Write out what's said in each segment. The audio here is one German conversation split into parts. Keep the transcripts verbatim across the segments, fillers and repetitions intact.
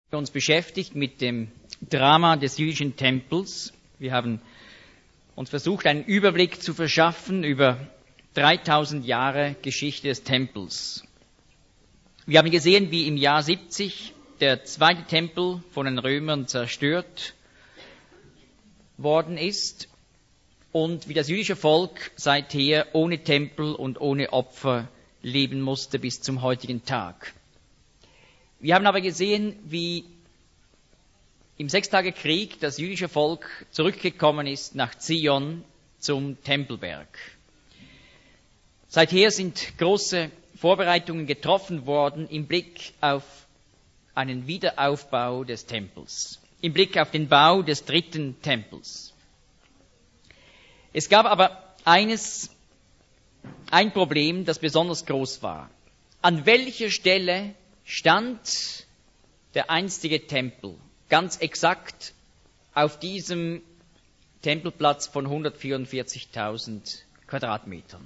uns beschäftigt mit dem Drama des jüdischen Tempels. Wir haben uns versucht, einen Überblick zu verschaffen über dreitausend Jahre Geschichte des Tempels. Wir haben gesehen, wie im Jahr siebzig der zweite Tempel von den Römern zerstört worden ist und wie das jüdische Volk seither ohne Tempel und ohne Opfer leben musste bis zum heutigen Tag. Wir haben aber gesehen, wie im Sechstagekrieg das jüdische Volk zurückgekommen ist nach Zion zum Tempelberg. Seither sind große Vorbereitungen getroffen worden im Blick auf einen Wiederaufbau des Tempels, im Blick auf den Bau des dritten Tempels. Es gab aber eines, ein Problem, das besonders groß war. An welcher Stelle stand der einstige Tempel ganz exakt auf diesem Tempelplatz von hundertvierundvierzigtausend Quadratmetern?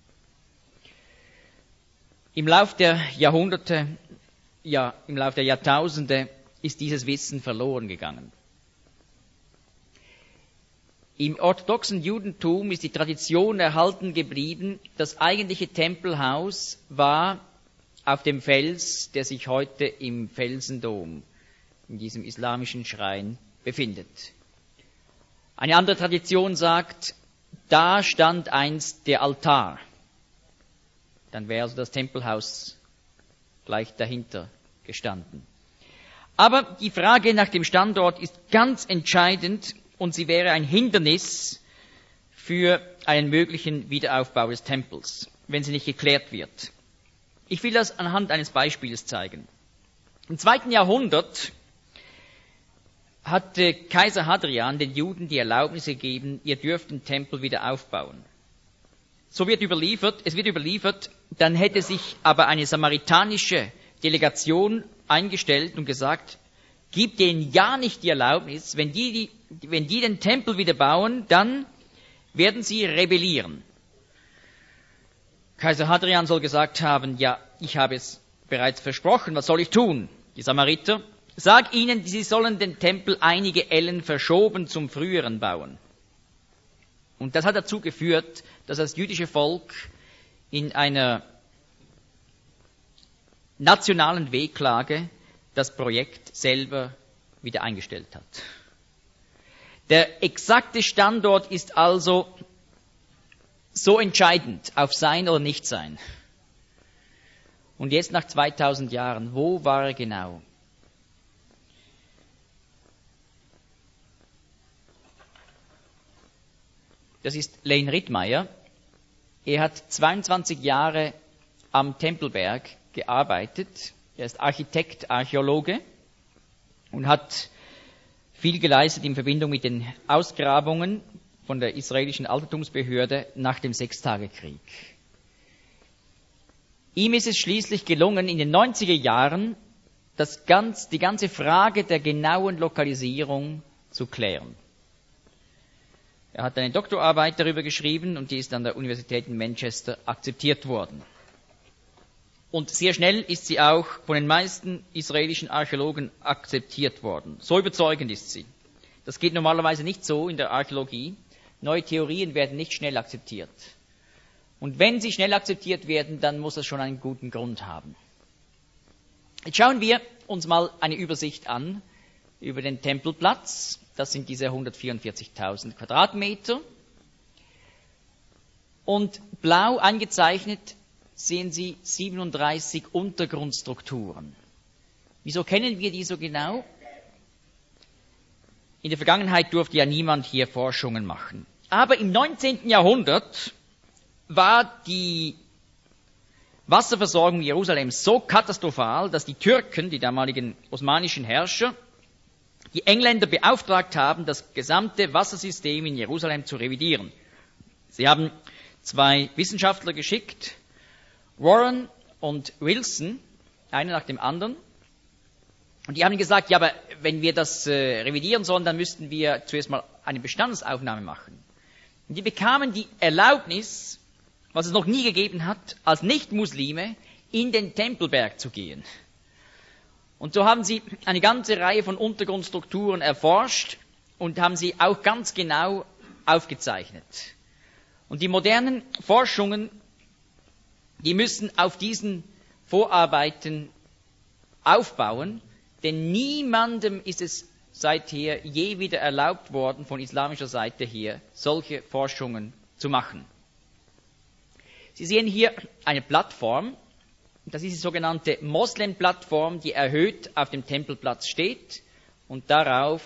Im Lauf der Jahrhunderte, ja, im Lauf der Jahrtausende ist dieses Wissen verloren gegangen. Im orthodoxen Judentum ist die Tradition erhalten geblieben, das eigentliche Tempelhaus war auf dem Fels, der sich heute im Felsendom, in diesem islamischen Schrein, befindet. Eine andere Tradition sagt, da stand einst der Altar. Dann wäre also das Tempelhaus gleich dahinter gestanden. Aber die Frage nach dem Standort ist ganz entscheidend und sie wäre ein Hindernis für einen möglichen Wiederaufbau des Tempels, wenn sie nicht geklärt wird. Ich will das anhand eines Beispiels zeigen. Im zweiten Jahrhundert hatte Kaiser Hadrian den Juden die Erlaubnis gegeben, ihr dürft den Tempel wieder aufbauen. So wird überliefert, es wird überliefert, dann hätte sich aber eine samaritanische Delegation eingestellt und gesagt, gib denen ja nicht die Erlaubnis, wenn die, die, wenn die den Tempel wieder bauen, dann werden sie rebellieren. Kaiser Hadrian soll gesagt haben, ja, ich habe es bereits versprochen, was soll ich tun? Die Samariter, sag ihnen, sie sollen den Tempel einige Ellen verschoben zum früheren bauen. Und das hat dazu geführt, dass das jüdische Volk in einer nationalen Wehklage das Projekt selber wieder eingestellt hat. Der exakte Standort ist also so entscheidend auf Sein oder Nichtsein. Und jetzt nach zweitausend Jahren, wo war er genau? Das ist Lane Rittmeyer. Er hat zweiundzwanzig Jahre am Tempelberg gearbeitet. Er ist Architekt, Archäologe und hat viel geleistet in Verbindung mit den Ausgrabungen von der israelischen Altertumsbehörde nach dem Sechstagekrieg. Ihm ist es schließlich gelungen, in den neunziger Jahren das ganz, die ganze Frage der genauen Lokalisierung zu klären. Er hat eine Doktorarbeit darüber geschrieben und die ist an der Universität in Manchester akzeptiert worden. Und sehr schnell ist sie auch von den meisten israelischen Archäologen akzeptiert worden. So überzeugend ist sie. Das geht normalerweise nicht so in der Archäologie. Neue Theorien werden nicht schnell akzeptiert. Und wenn sie schnell akzeptiert werden, dann muss das schon einen guten Grund haben. Jetzt schauen wir uns mal eine Übersicht an über den Tempelplatz. Das sind diese hundertvierundvierzigtausend Quadratmeter. Und blau eingezeichnet sehen Sie siebenunddreißig Untergrundstrukturen. Wieso kennen wir die so genau? In der Vergangenheit durfte ja niemand hier Forschungen machen. Aber im neunzehnten Jahrhundert war die Wasserversorgung Jerusalems so katastrophal, dass die Türken, die damaligen osmanischen Herrscher, die Engländer beauftragt haben, das gesamte Wassersystem in Jerusalem zu revidieren. Sie haben zwei Wissenschaftler geschickt, Warren und Wilson, einer nach dem anderen. Und die haben gesagt, ja, aber wenn wir das äh, revidieren sollen, dann müssten wir zuerst mal eine Bestandsaufnahme machen. Und die bekamen die Erlaubnis, was es noch nie gegeben hat, als Nicht-Muslime in den Tempelberg zu gehen. Und so haben sie eine ganze Reihe von Untergrundstrukturen erforscht und haben sie auch ganz genau aufgezeichnet. Und die modernen Forschungen, die müssen auf diesen Vorarbeiten aufbauen, denn niemandem ist es seither je wieder erlaubt worden, von islamischer Seite her solche Forschungen zu machen. Sie sehen hier eine Plattform, das ist die sogenannte Moslem-Plattform, die erhöht auf dem Tempelplatz steht und darauf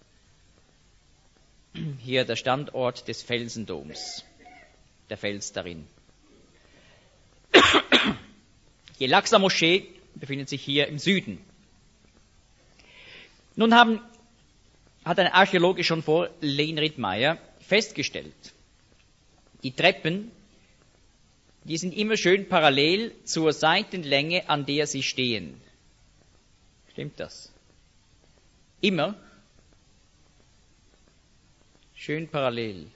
hier der Standort des Felsendoms, der Fels darin. Die Al-Aqsa-Moschee befindet sich hier im Süden. Nun haben, hat ein Archäologe schon vor Len Rittmeyer festgestellt, die Treppen, die sind immer schön parallel zur Seitenlänge, an der sie stehen. Stimmt das? Immer schön parallel.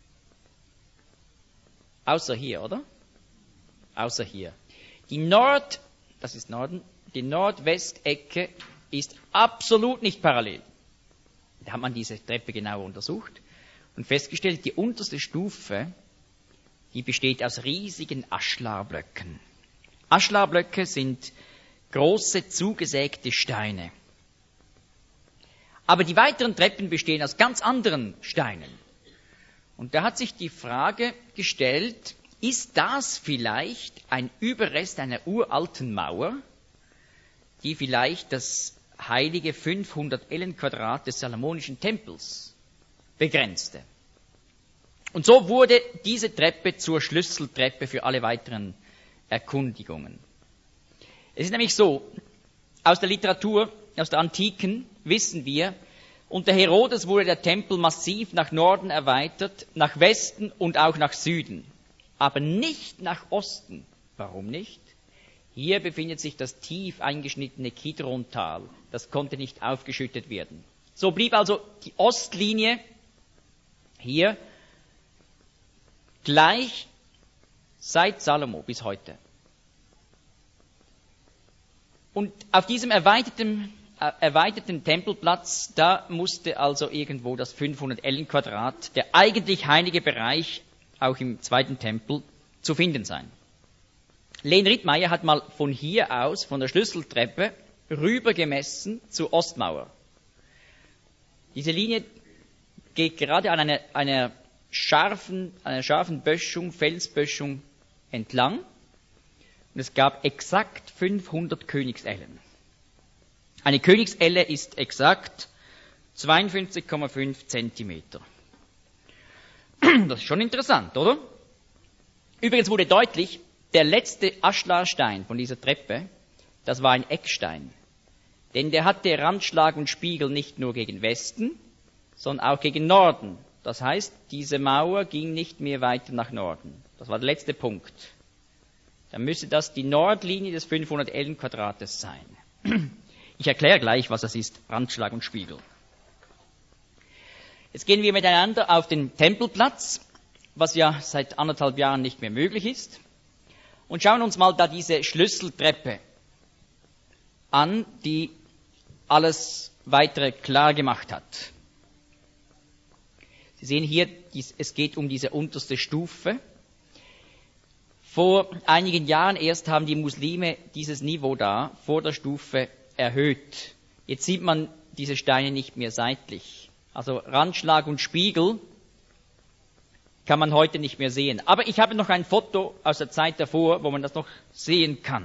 Außer hier, oder? Außer hier. Die Nord, das ist Norden, die Nordwestecke ist absolut nicht parallel. Da hat man diese Treppe genauer untersucht und festgestellt, die unterste Stufe, die besteht aus riesigen Aschlarblöcken. Aschlarblöcke sind große zugesägte Steine. Aber die weiteren Treppen bestehen aus ganz anderen Steinen. Und da hat sich die Frage gestellt, ist das vielleicht ein Überrest einer uralten Mauer, die vielleicht das heilige fünfhundert Ellenquadrat des Salomonischen Tempels begrenzte? Und so wurde diese Treppe zur Schlüsseltreppe für alle weiteren Erkundigungen. Es ist nämlich so, aus der Literatur, aus der Antiken wissen wir, unter Herodes wurde der Tempel massiv nach Norden erweitert, nach Westen und auch nach Süden, aber nicht nach Osten. Warum nicht? Hier befindet sich das tief eingeschnittene Kidron-Tal. Das konnte nicht aufgeschüttet werden. So blieb also die Ostlinie hier gleich seit Salomo bis heute. Und auf diesem erweiterten, äh, erweiterten Tempelplatz, da musste also irgendwo das fünfhundert Ellenquadrat, der eigentlich heilige Bereich, auch im zweiten Tempel, zu finden sein. Len Rittmeyer hat mal von hier aus, von der Schlüsseltreppe, rüber gemessen zur Ostmauer. Diese Linie geht gerade an einer, einer scharfen, einer scharfen Böschung, Felsböschung entlang. Und es gab exakt fünfhundert Königsellen. Eine Königselle ist exakt zweiundfünfzig Komma fünf Zentimeter. Das ist schon interessant, oder? Übrigens wurde deutlich, der letzte Aschlarstein von dieser Treppe, das war ein Eckstein. Denn der hatte Randschlag und Spiegel nicht nur gegen Westen, sondern auch gegen Norden. Das heißt, diese Mauer ging nicht mehr weiter nach Norden. Das war der letzte Punkt. Dann müsste das die Nordlinie des fünfhundert Ellenquadrates sein. Ich erkläre gleich, was das ist, Randschlag und Spiegel. Jetzt gehen wir miteinander auf den Tempelplatz, was ja seit anderthalb Jahren nicht mehr möglich ist, und schauen uns mal da diese Schlüsseltreppe an, die alles weitere klar gemacht hat. Sie sehen hier, es geht um diese unterste Stufe. Vor einigen Jahren erst haben die Muslime dieses Niveau da vor der Stufe erhöht. Jetzt sieht man diese Steine nicht mehr seitlich. Also Randschlag und Spiegel kann man heute nicht mehr sehen. Aber ich habe noch ein Foto aus der Zeit davor, wo man das noch sehen kann.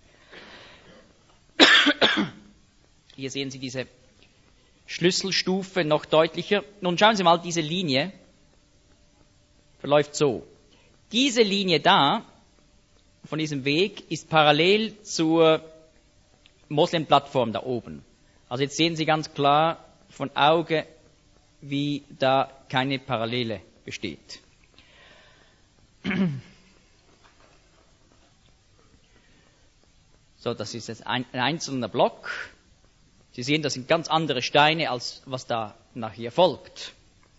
Hier sehen Sie diese Schlüsselstufe noch deutlicher. Nun schauen Sie mal, diese Linie verläuft so. Diese Linie da, von diesem Weg, ist parallel zur Moslem-Plattform da oben. Also jetzt sehen Sie ganz klar von Auge, wie da keine Parallele besteht. So, das ist jetzt ein, ein einzelner Block. Sie sehen, das sind ganz andere Steine, als was da nachher folgt.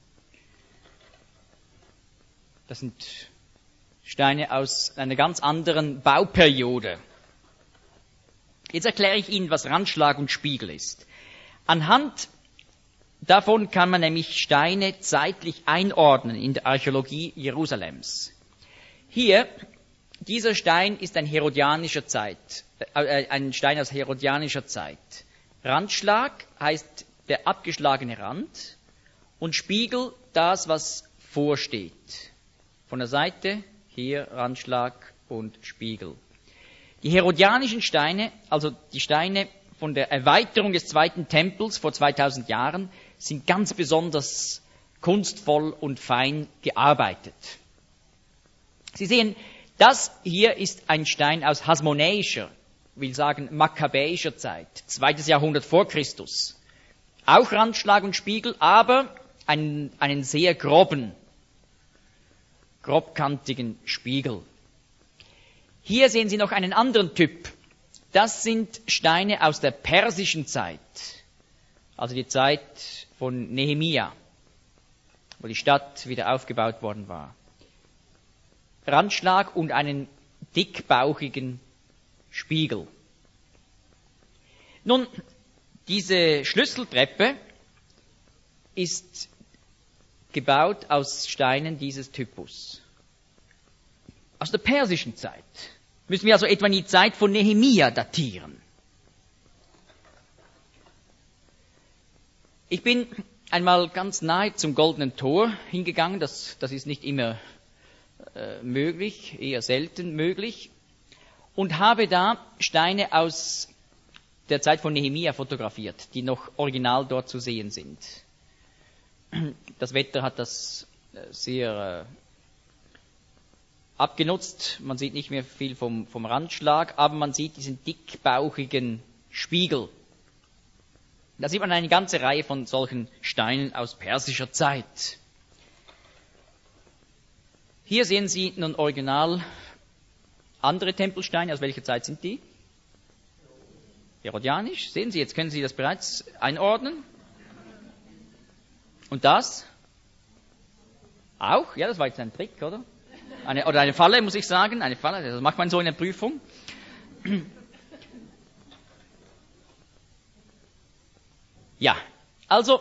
Das sind Steine aus einer ganz anderen Bauperiode. Jetzt erkläre ich Ihnen, was Randschlag und Spiegel ist. Anhand davon kann man nämlich Steine zeitlich einordnen in der Archäologie Jerusalems. Hier, dieser Stein ist ein herodianischer Zeit, äh, ein Stein aus herodianischer Zeit. Randschlag heißt der abgeschlagene Rand und Spiegel das, was vorsteht. Von der Seite hier Randschlag und Spiegel. Die herodianischen Steine, also die Steine von der Erweiterung des zweiten Tempels vor zweitausend Jahren, sind ganz besonders kunstvoll und fein gearbeitet. Sie sehen, das hier ist ein Stein aus hasmonäischer, will sagen makkabäischer Zeit, zweites Jahrhundert vor Christus. Auch Randschlag und Spiegel, aber einen, einen sehr groben, grobkantigen Spiegel. Hier sehen Sie noch einen anderen Typ. Das sind Steine aus der persischen Zeit, also die Zeit von Nehemia, wo die Stadt wieder aufgebaut worden war. Randschlag und einen dickbauchigen Spiegel. Nun, diese Schlüsseltreppe ist gebaut aus Steinen dieses Typus. Aus der persischen Zeit. Müssen wir also etwa in die Zeit von Nehemia datieren. Ich bin einmal ganz nahe zum Goldenen Tor hingegangen. Das, das ist nicht immer äh, möglich, eher selten möglich. Und habe da Steine aus der Zeit von Nehemia fotografiert, die noch original dort zu sehen sind. Das Wetter hat das sehr äh, abgenutzt. Man sieht nicht mehr viel vom, vom Randschlag, aber man sieht diesen dickbauchigen Spiegel. Da sieht man eine ganze Reihe von solchen Steinen aus persischer Zeit. Hier sehen Sie nun original andere Tempelsteine. Aus welcher Zeit sind die? Herodianisch. Sehen Sie, jetzt können Sie das bereits einordnen. Und das? Auch? Ja, das war jetzt ein Trick, oder? Eine, oder eine Falle, muss ich sagen. Eine Falle, das macht man so in der Prüfung. Ja, also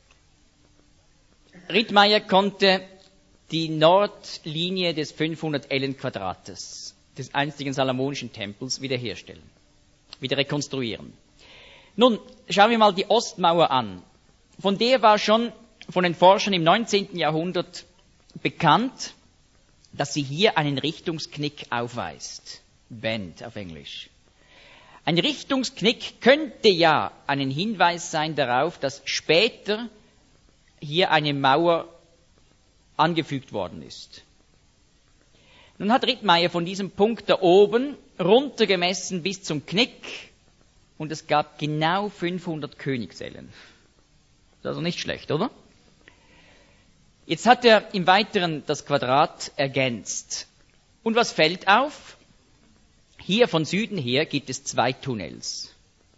Rittmeier konnte die Nordlinie des fünfhundert Ellen Quadrates des einstigen salomonischen Tempels wiederherstellen, wieder rekonstruieren. Nun, schauen wir mal die Ostmauer an. Von der war schon von den Forschern im neunzehnten Jahrhundert bekannt, dass sie hier einen Richtungsknick aufweist. Bend auf Englisch. Ein Richtungsknick könnte ja einen Hinweis sein darauf, dass später hier eine Mauer angefügt worden ist. Nun hat Rittmeier von diesem Punkt da oben runtergemessen bis zum Knick und es gab genau fünfhundert Königsellen. Das ist also nicht schlecht, oder? Jetzt hat er im Weiteren das Quadrat ergänzt. Und was fällt auf? Hier von Süden her gibt es zwei Tunnels.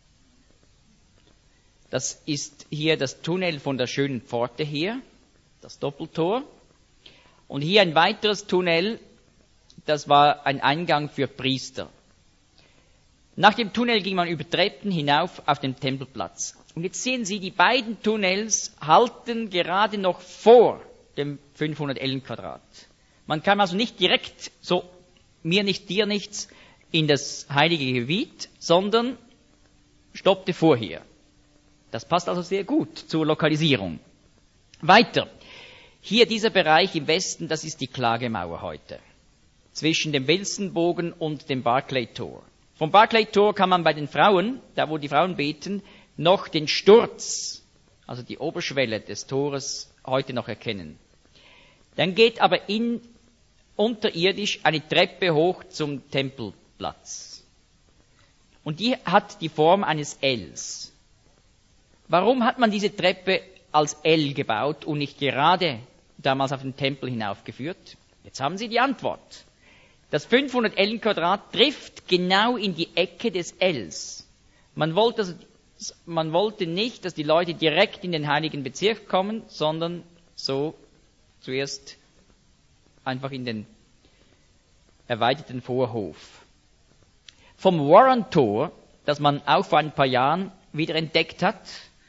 Das ist hier das Tunnel von der schönen Pforte her, das Doppeltor. Und hier ein weiteres Tunnel, das war ein Eingang für Priester. Nach dem Tunnel ging man über Treppen hinauf auf den Tempelplatz. Und jetzt sehen Sie, die beiden Tunnels halten gerade noch vor dem fünfhundert Ellen Quadrat. Man kam also nicht direkt, so mir nicht, dir nichts, in das heilige Gebiet, sondern stoppte vorher. Das passt also sehr gut zur Lokalisierung. Weiter. Hier dieser Bereich im Westen, das ist die Klagemauer heute. Zwischen dem Wilsonbogen und dem Barclay-Tor. Vom Barclay-Tor kann man bei den Frauen, da wo die Frauen beten, noch den Sturz, also die Oberschwelle des Tores, heute noch erkennen. Dann geht aber in, unterirdisch eine Treppe hoch zum Tempelplatz. Und die hat die Form eines Ls. Warum hat man diese Treppe als L gebaut und nicht gerade damals auf den Tempel hinaufgeführt? Jetzt haben Sie die Antwort. Das fünfhundert Ellen Quadrat trifft genau in die Ecke des Ls. Man wollte, also, man wollte nicht, dass die Leute direkt in den heiligen Bezirk kommen, sondern so zuerst einfach in den erweiterten Vorhof. Vom Warren-Tor das man auch vor ein paar Jahren wieder entdeckt hat,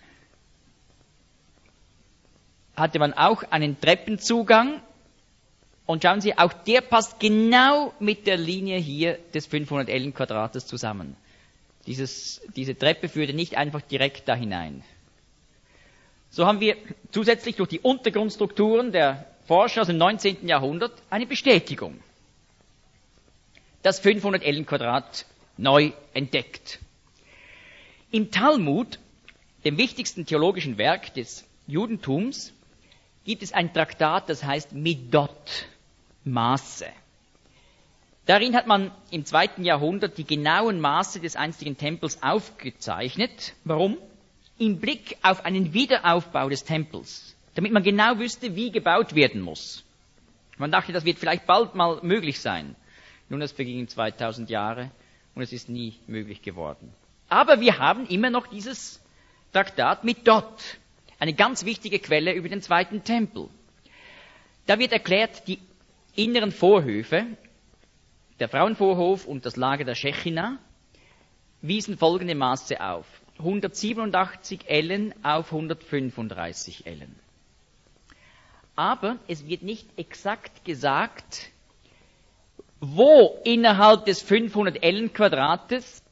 hatte man auch einen Treppenzugang. Und schauen Sie, auch der passt genau mit der Linie hier des fünfhundert Ellen Quadrates zusammen. Dieses, diese Treppe führte nicht einfach direkt da hinein. So haben wir zusätzlich durch die Untergrundstrukturen der Forscher aus dem neunzehnten Jahrhundert eine Bestätigung. Das fünfhundert Ellen Quadrat neu entdeckt. Im Talmud, dem wichtigsten theologischen Werk des Judentums, gibt es ein Traktat, das heißt Midot, Maße. Darin hat man im zweiten Jahrhundert die genauen Maße des einstigen Tempels aufgezeichnet. Warum? Im Blick auf einen Wiederaufbau des Tempels, damit man genau wüsste, wie gebaut werden muss. Man dachte, das wird vielleicht bald mal möglich sein. Nun, es vergingen zweitausend Jahre und es ist nie möglich geworden. Aber wir haben immer noch dieses Traktat Midot, eine ganz wichtige Quelle über den zweiten Tempel. Da wird erklärt, die inneren Vorhöfe, der Frauenvorhof und das Lager der Shechina, wiesen folgende Maße auf. hundertsiebenundachtzig Ellen auf hundertfünfunddreißig Ellen. Aber es wird nicht exakt gesagt, wo innerhalb des fünfhundert Ellen Quadrates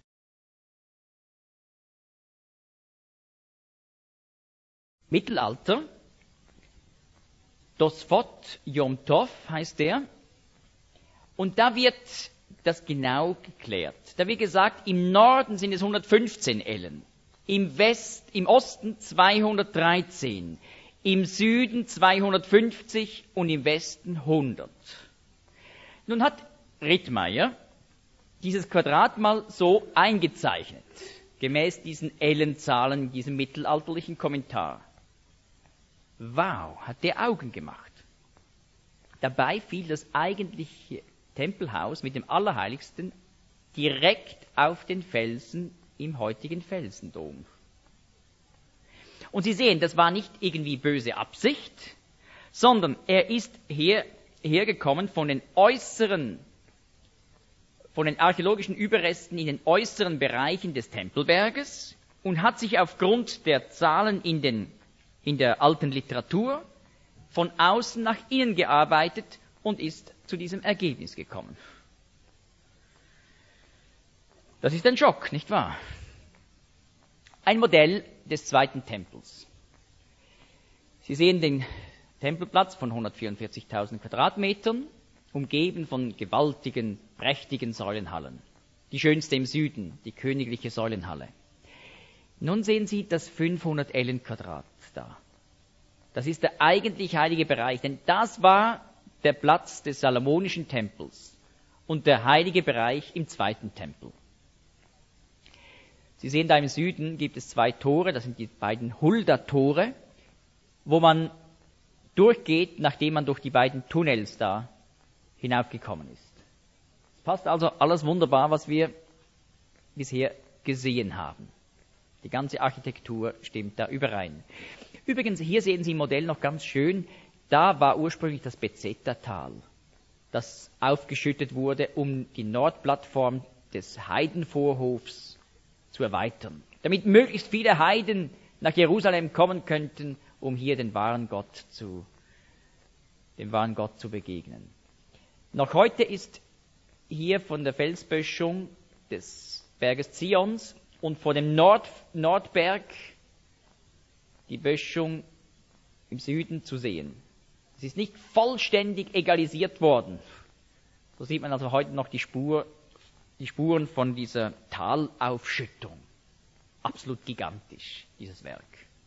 Mittelalter, Tosfot Yom Tov heißt der, und da wird das genau geklärt. Da wird gesagt, im Norden sind es hundertfünfzehn Ellen, im West, im Osten zweihundertdreizehn, im Süden zweihundertfünfzig und im Westen hundert. Nun hat Rittmeyer dieses Quadrat mal so eingezeichnet, gemäß diesen Ellenzahlen in diesem mittelalterlichen Kommentar. Wow, hat der Augen gemacht. Dabei fiel das eigentliche Tempelhaus mit dem Allerheiligsten direkt auf den Felsen im heutigen Felsendom. Und Sie sehen, das war nicht irgendwie böse Absicht, sondern er ist her, hergekommen von den äußeren, von den archäologischen Überresten in den äußeren Bereichen des Tempelberges und hat sich aufgrund der Zahlen in, den, in der alten Literatur von außen nach innen gearbeitet und ist zu diesem Ergebnis gekommen. Das ist ein Schock, nicht wahr? Ein Modell des zweiten Tempels. Sie sehen den Tempelplatz von hundertvierundvierzigtausend Quadratmetern, umgeben von gewaltigen, prächtigen Säulenhallen. Die schönste im Süden, die königliche Säulenhalle. Nun sehen Sie das fünfhundert Ellen Quadrat da. Das ist der eigentlich heilige Bereich, denn das war der Platz des Salomonischen Tempels und der heilige Bereich im zweiten Tempel. Sie sehen da im Süden gibt es zwei Tore, das sind die beiden Hulda-Tore, wo man durchgeht, nachdem man durch die beiden Tunnels da hinaufgekommen ist. Es passt also alles wunderbar, was wir bisher gesehen haben. Die ganze Architektur stimmt da überein. Übrigens, hier sehen Sie im Modell noch ganz schön, da war ursprünglich das Bezeta-Tal, das aufgeschüttet wurde, um die Nordplattform des Heidenvorhofs zu erweitern, damit möglichst viele Heiden nach Jerusalem kommen könnten, um hier den wahren Gott zu, dem wahren Gott zu begegnen. Noch heute ist hier von der Felsböschung des Berges Zions und vor dem Nord, Nordberg die Böschung im Süden zu sehen. Es ist nicht vollständig egalisiert worden. So sieht man also heute noch die, Spur, die Spuren von dieser Talaufschüttung. Absolut gigantisch, dieses Werk.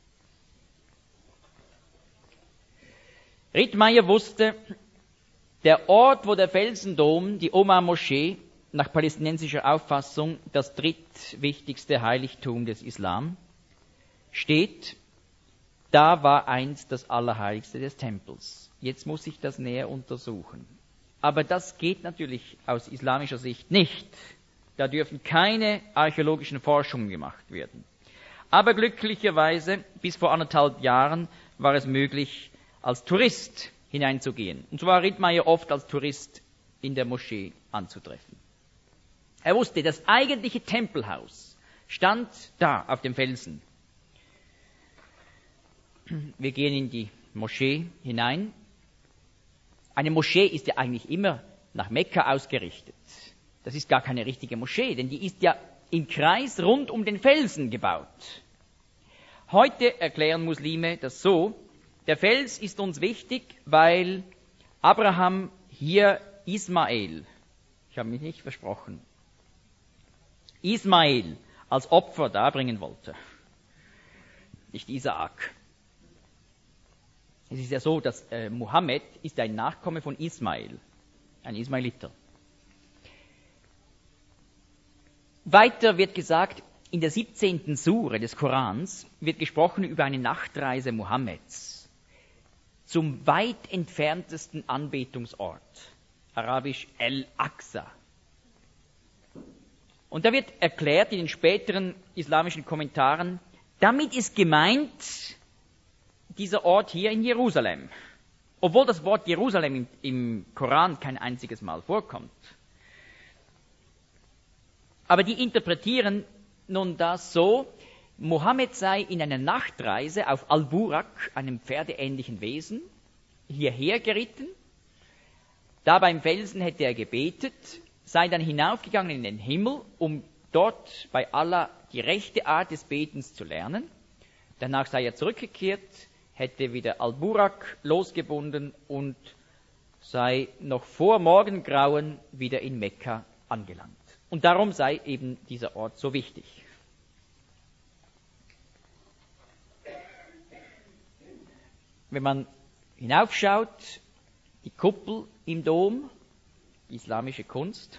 Rittmeyer wusste, der Ort, wo der Felsendom, die Omar-Moschee, nach palästinensischer Auffassung das drittwichtigste Heiligtum des Islam, steht, da war einst das Allerheiligste des Tempels. Jetzt muss ich das näher untersuchen. Aber das geht natürlich aus islamischer Sicht nicht. Da dürfen keine archäologischen Forschungen gemacht werden. Aber glücklicherweise, bis vor anderthalb Jahren, war es möglich, als Tourist hineinzugehen. Und so war Rittmeyer oft als Tourist in der Moschee anzutreffen. Er wusste, das eigentliche Tempelhaus stand da auf dem Felsen. Wir gehen in die Moschee hinein. Eine Moschee ist ja eigentlich immer nach Mekka ausgerichtet. Das ist gar keine richtige Moschee, denn die ist ja im Kreis rund um den Felsen gebaut. Heute erklären Muslime das so: Der Fels ist uns wichtig, weil Abraham hier Ismael, ich habe mich nicht versprochen, Ismael als Opfer darbringen wollte, nicht Isaak. Es ist ja so, dass äh, Mohammed ist ein Nachkomme von Ismael, ein Ismailiter. Weiter wird gesagt, in der siebzehnten Sure des Korans wird gesprochen über eine Nachtreise Mohammeds zum weit entferntesten Anbetungsort, arabisch El-Aqsa. Und da wird erklärt in den späteren islamischen Kommentaren, damit ist gemeint dieser Ort hier in Jerusalem, obwohl das Wort Jerusalem im, im Koran kein einziges Mal vorkommt. Aber die interpretieren nun das so, Mohammed sei in einer Nachtreise auf Al-Burak, einem pferdeähnlichen Wesen, hierher geritten. Da beim Felsen hätte er gebetet, sei dann hinaufgegangen in den Himmel, um dort bei Allah die rechte Art des Betens zu lernen. Danach sei er zurückgekehrt, hätte wieder Al-Burak losgebunden und sei noch vor Morgengrauen wieder in Mekka angelangt. Und darum sei eben dieser Ort so wichtig. Wenn man hinaufschaut, die Kuppel im Dom, islamische Kunst.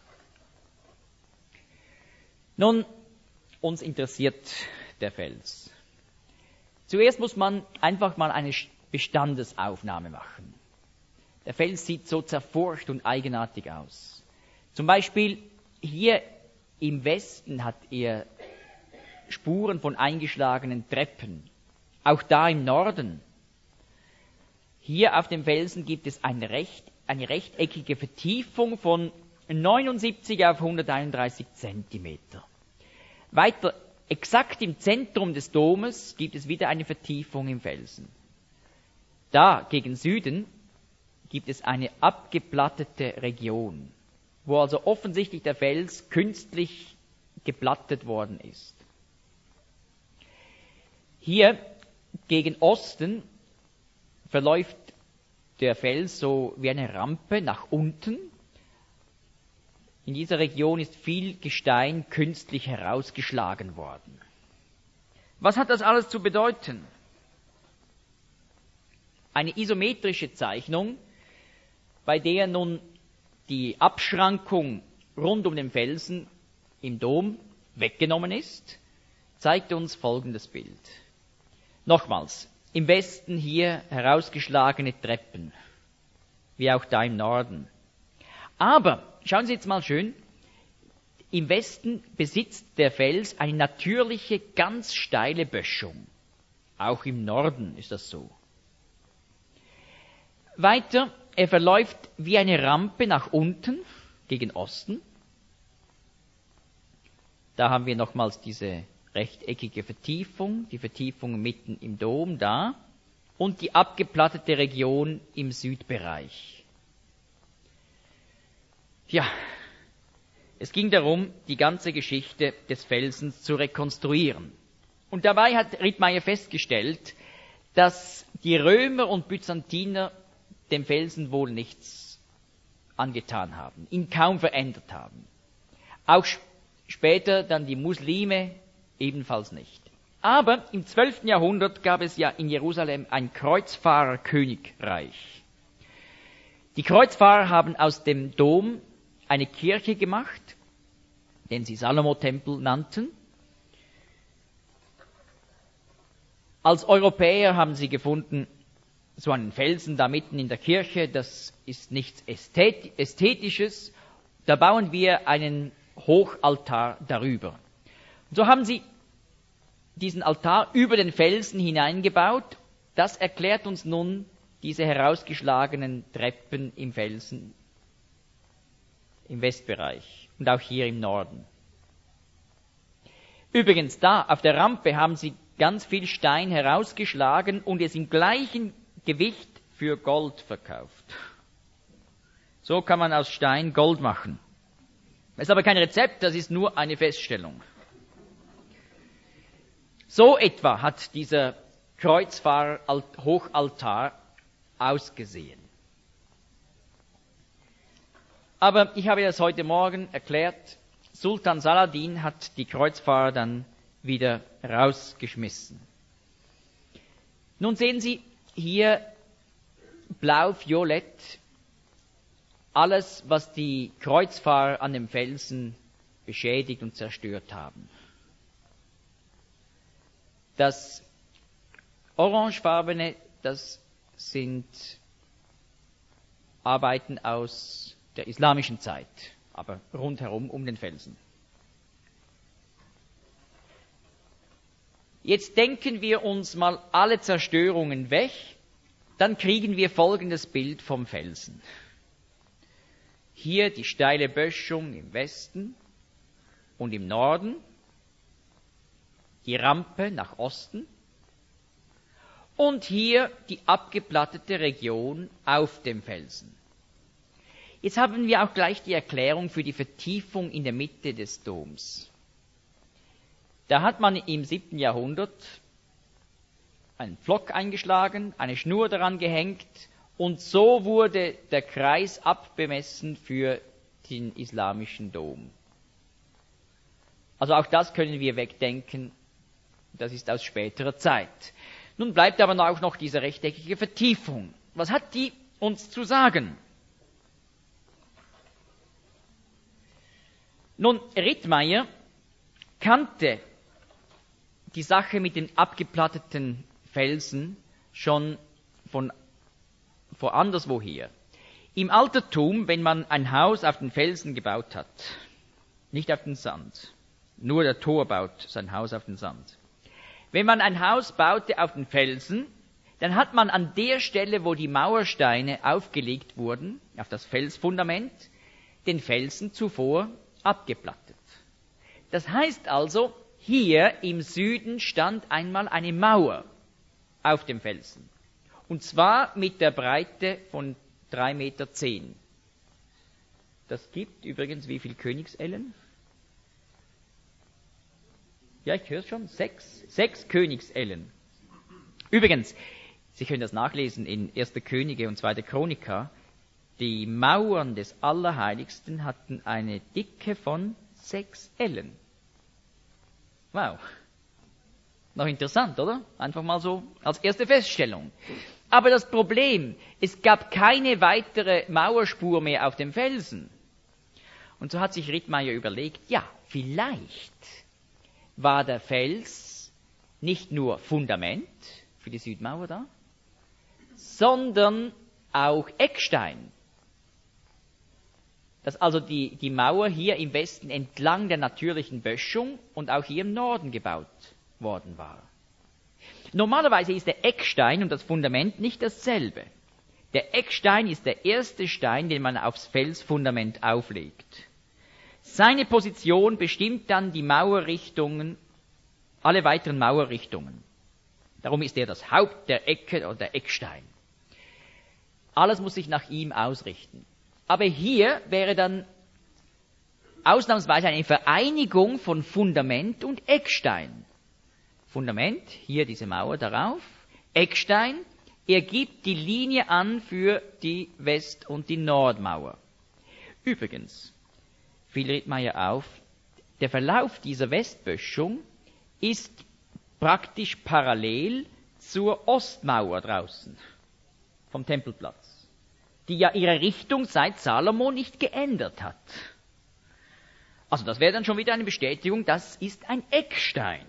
Nun, uns interessiert der Fels. Zuerst muss man einfach mal eine Bestandesaufnahme machen. Der Fels sieht so zerforscht und eigenartig aus. Zum Beispiel hier im Westen hat er Spuren von eingeschlagenen Treppen. Auch da im Norden. Hier auf dem Felsen gibt es eine, recht, eine rechteckige Vertiefung von neunundsiebzig auf hunderteinunddreißig Zentimeter. Weiter, exakt im Zentrum des Domes gibt es wieder eine Vertiefung im Felsen. Da, gegen Süden, gibt es eine abgeplattete Region, wo also offensichtlich der Fels künstlich geplattet worden ist. Hier gegen Osten verläuft der Fels so wie eine Rampe nach unten. In dieser Region ist viel Gestein künstlich herausgeschlagen worden. Was hat das alles zu bedeuten? Eine isometrische Zeichnung, bei der nun die Abschrankung rund um den Felsen im Dom weggenommen ist, zeigt uns folgendes Bild. Nochmals, im Westen hier herausgeschlagene Treppen, wie auch da im Norden. Aber, schauen Sie jetzt mal schön, im Westen besitzt der Fels eine natürliche, ganz steile Böschung. Auch im Norden ist das so. Weiter, er verläuft wie eine Rampe nach unten, gegen Osten. Da haben wir nochmals diese rechteckige Vertiefung, die Vertiefung mitten im Dom da und die abgeplattete Region im Südbereich. Ja, es ging darum, die ganze Geschichte des Felsens zu rekonstruieren. Und dabei hat Rittmeyer festgestellt, dass die Römer und Byzantiner dem Felsen wohl nichts angetan haben, ihn kaum verändert haben. Auch später dann die Muslime ebenfalls nicht. Aber im zwölften Jahrhundert gab es ja in Jerusalem ein Kreuzfahrerkönigreich. Die Kreuzfahrer haben aus dem Dom eine Kirche gemacht, den sie Salomo-Tempel nannten. Als Europäer haben sie gefunden, so einen Felsen da mitten in der Kirche, das ist nichts Ästhetisches, da bauen wir einen Hochaltar darüber. Und so haben sie diesen Altar über den Felsen hineingebaut. Das erklärt uns nun diese herausgeschlagenen Treppen im Felsen. im Westbereich und auch hier im Norden. Übrigens, da auf der Rampe haben sie ganz viel Stein herausgeschlagen und es im gleichen Gewicht für Gold verkauft. So kann man aus Stein Gold machen. Das ist aber kein Rezept, das ist nur eine Feststellung. So etwa hat dieser Kreuzfahrer-Hochaltar ausgesehen. Aber ich habe das heute Morgen erklärt, Sultan Saladin hat die Kreuzfahrer dann wieder rausgeschmissen. Nun sehen Sie hier blau-violett alles, was die Kreuzfahrer an dem Felsen beschädigt und zerstört haben. Das orangefarbene, das sind Arbeiten aus der islamischen Zeit, aber rundherum um den Felsen. Jetzt denken wir uns mal alle Zerstörungen weg, dann kriegen wir folgendes Bild vom Felsen. Hier die steile Böschung im Westen und im Norden, die Rampe nach Osten und hier die abgeplattete Region auf dem Felsen. Jetzt haben wir auch gleich die Erklärung für die Vertiefung in der Mitte des Doms. Da hat man im siebten Jahrhundert einen Pflock eingeschlagen, eine Schnur daran gehängt und so wurde der Kreis abbemessen für den islamischen Dom. Also auch das können wir wegdenken, das ist aus späterer Zeit. Nun bleibt aber auch noch diese rechteckige Vertiefung. Was hat die uns zu sagen? Nun, Rittmeier kannte die Sache mit den abgeplatteten Felsen schon von vor anderswoher. Im Altertum, wenn man ein Haus auf den Felsen gebaut hat, nicht auf den Sand, nur der Tor baut sein Haus auf den Sand. Wenn man ein Haus baute auf den Felsen, dann hat man an der Stelle, wo die Mauersteine aufgelegt wurden, auf das Felsfundament, den Felsen zuvor abgeplattet. Das heißt also, hier im Süden stand einmal eine Mauer auf dem Felsen. Und zwar mit der Breite von drei Meter zehn. Das gibt übrigens wie viel Königsellen? Ja, ich höre es schon. Sechs. Sechs Königsellen. Übrigens, Sie können das nachlesen in erster Könige und zweiter Chronika. Die Mauern des Allerheiligsten hatten eine Dicke von sechs Ellen. Wow. Noch interessant, oder? Einfach mal so als erste Feststellung. Aber das Problem, es gab keine weitere Mauerspur mehr auf dem Felsen. Und so hat sich Rittmeier überlegt, ja, vielleicht war der Fels nicht nur Fundament für die Südmauer da, sondern auch Eckstein. Dass also die, die Mauer hier im Westen entlang der natürlichen Böschung und auch hier im Norden gebaut worden war. Normalerweise ist der Eckstein und das Fundament nicht dasselbe. Der Eckstein ist der erste Stein, den man aufs Felsfundament auflegt. Seine Position bestimmt dann die Mauerrichtungen, alle weiteren Mauerrichtungen. Darum ist er das Haupt der Ecke oder der Eckstein. Alles muss sich nach ihm ausrichten. Aber hier wäre dann ausnahmsweise eine Vereinigung von Fundament und Eckstein. Fundament, hier diese Mauer darauf, Eckstein, er gibt die Linie an für die West- und die Nordmauer. Übrigens, fiel Rittmeier auf, der Verlauf dieser Westböschung ist praktisch parallel zur Ostmauer draußen vom Tempelplatz, die ja ihre Richtung seit Salomo nicht geändert hat. Also das wäre dann schon wieder eine Bestätigung, das ist ein Eckstein.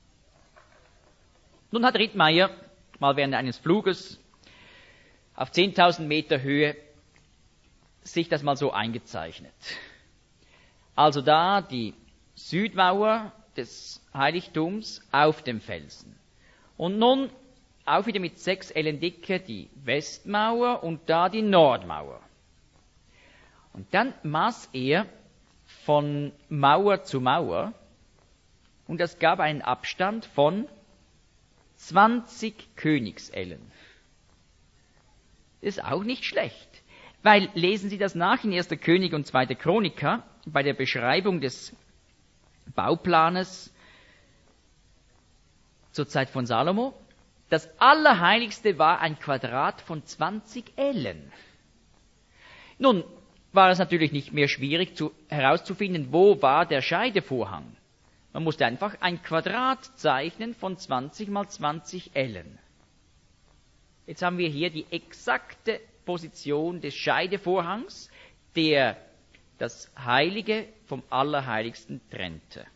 Nun hat Rittmeier mal während eines Fluges auf zehntausend Meter Höhe sich das mal so eingezeichnet. Also da die Südmauer des Heiligtums auf dem Felsen. Und nun auch wieder mit sechs Ellen Dicke die Westmauer und da die Nordmauer. Und dann maß er von Mauer zu Mauer und es gab einen Abstand von zwanzig Königsellen. Ist auch nicht schlecht, weil lesen Sie das nach in erster König und zweiter Chroniker bei der Beschreibung des Bauplanes zur Zeit von Salomo. Das Allerheiligste war ein Quadrat von zwanzig Ellen. Nun war es natürlich nicht mehr schwierig zu, herauszufinden, wo war der Scheidevorhang. Man musste einfach ein Quadrat zeichnen von zwanzig mal zwanzig Ellen. Jetzt haben wir hier die exakte Position des Scheidevorhangs, der das Heilige vom Allerheiligsten trennte.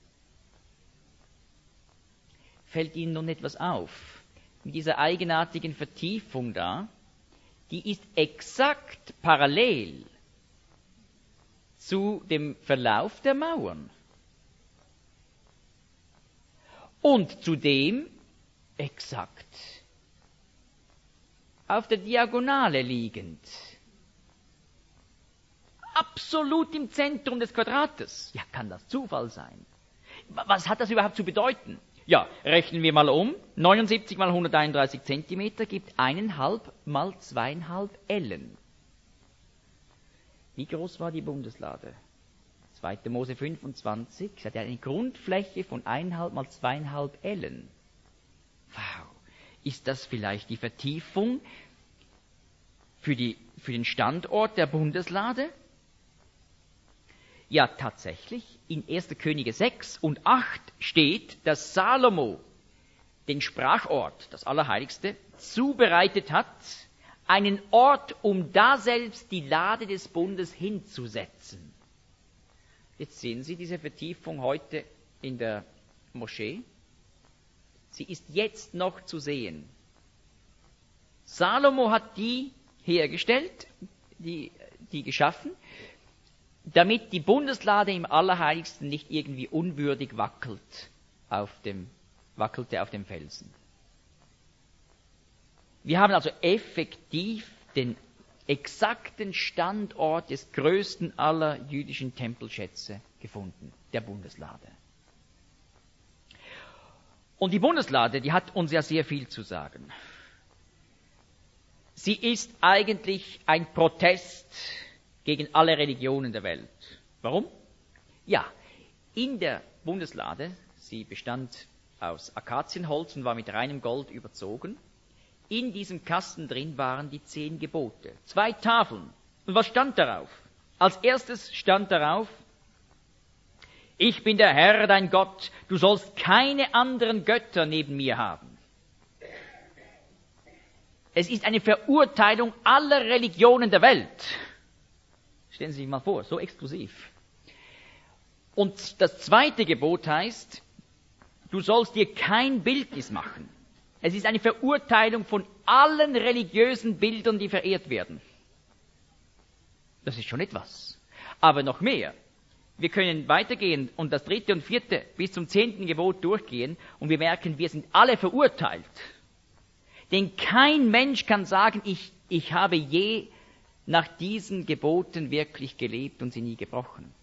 Fällt Ihnen nun etwas auf? Mit dieser eigenartigen Vertiefung da, die ist exakt parallel zu dem Verlauf der Mauern. Und zudem exakt auf der Diagonale liegend. Absolut im Zentrum des Quadrates. Ja, kann das Zufall sein? Was hat das überhaupt zu bedeuten? Ja, rechnen wir mal um. neunundsiebzig mal hunderteinunddreißig Zentimeter gibt eineinhalb mal zweieinhalb Ellen. Wie groß war die Bundeslade? zweiter Mose fünfundzwanzig, es hat eine Grundfläche von eineinhalb mal zweieinhalb Ellen. Wow, ist das vielleicht die Vertiefung für, die, für den Standort der Bundeslade? Ja, tatsächlich, in erster Könige sechs und acht steht, dass Salomo den Sprachort, das Allerheiligste, zubereitet hat, einen Ort, um daselbst die Lade des Bundes hinzusetzen. Jetzt sehen Sie diese Vertiefung heute in der Moschee. Sie ist jetzt noch zu sehen. Salomo hat die hergestellt, die, die geschaffen, damit die Bundeslade im Allerheiligsten nicht irgendwie unwürdig wackelt auf dem, wackelte auf dem Felsen. Wir haben also effektiv den exakten Standort des größten aller jüdischen Tempelschätze gefunden, der Bundeslade. Und die Bundeslade, die hat uns ja sehr viel zu sagen. Sie ist eigentlich ein Protest gegen alle Religionen der Welt. Warum? Ja, in der Bundeslade, sie bestand aus Akazienholz und war mit reinem Gold überzogen. In diesem Kasten drin waren die zehn Gebote. Zwei Tafeln. Und was stand darauf? Als erstes stand darauf, ich bin der Herr, dein Gott, du sollst keine anderen Götter neben mir haben. Es ist eine Verurteilung aller Religionen der Welt. Stellen Sie sich mal vor, so exklusiv. Und das zweite Gebot heißt, du sollst dir kein Bildnis machen. Es ist eine Verurteilung von allen religiösen Bildern, die verehrt werden. Das ist schon etwas. Aber noch mehr. Wir können weitergehen und das dritte und vierte bis zum zehnten Gebot durchgehen und wir merken, wir sind alle verurteilt. Denn kein Mensch kann sagen, ich, ich habe je nach diesen Geboten wirklich gelebt und sie nie gebrochen.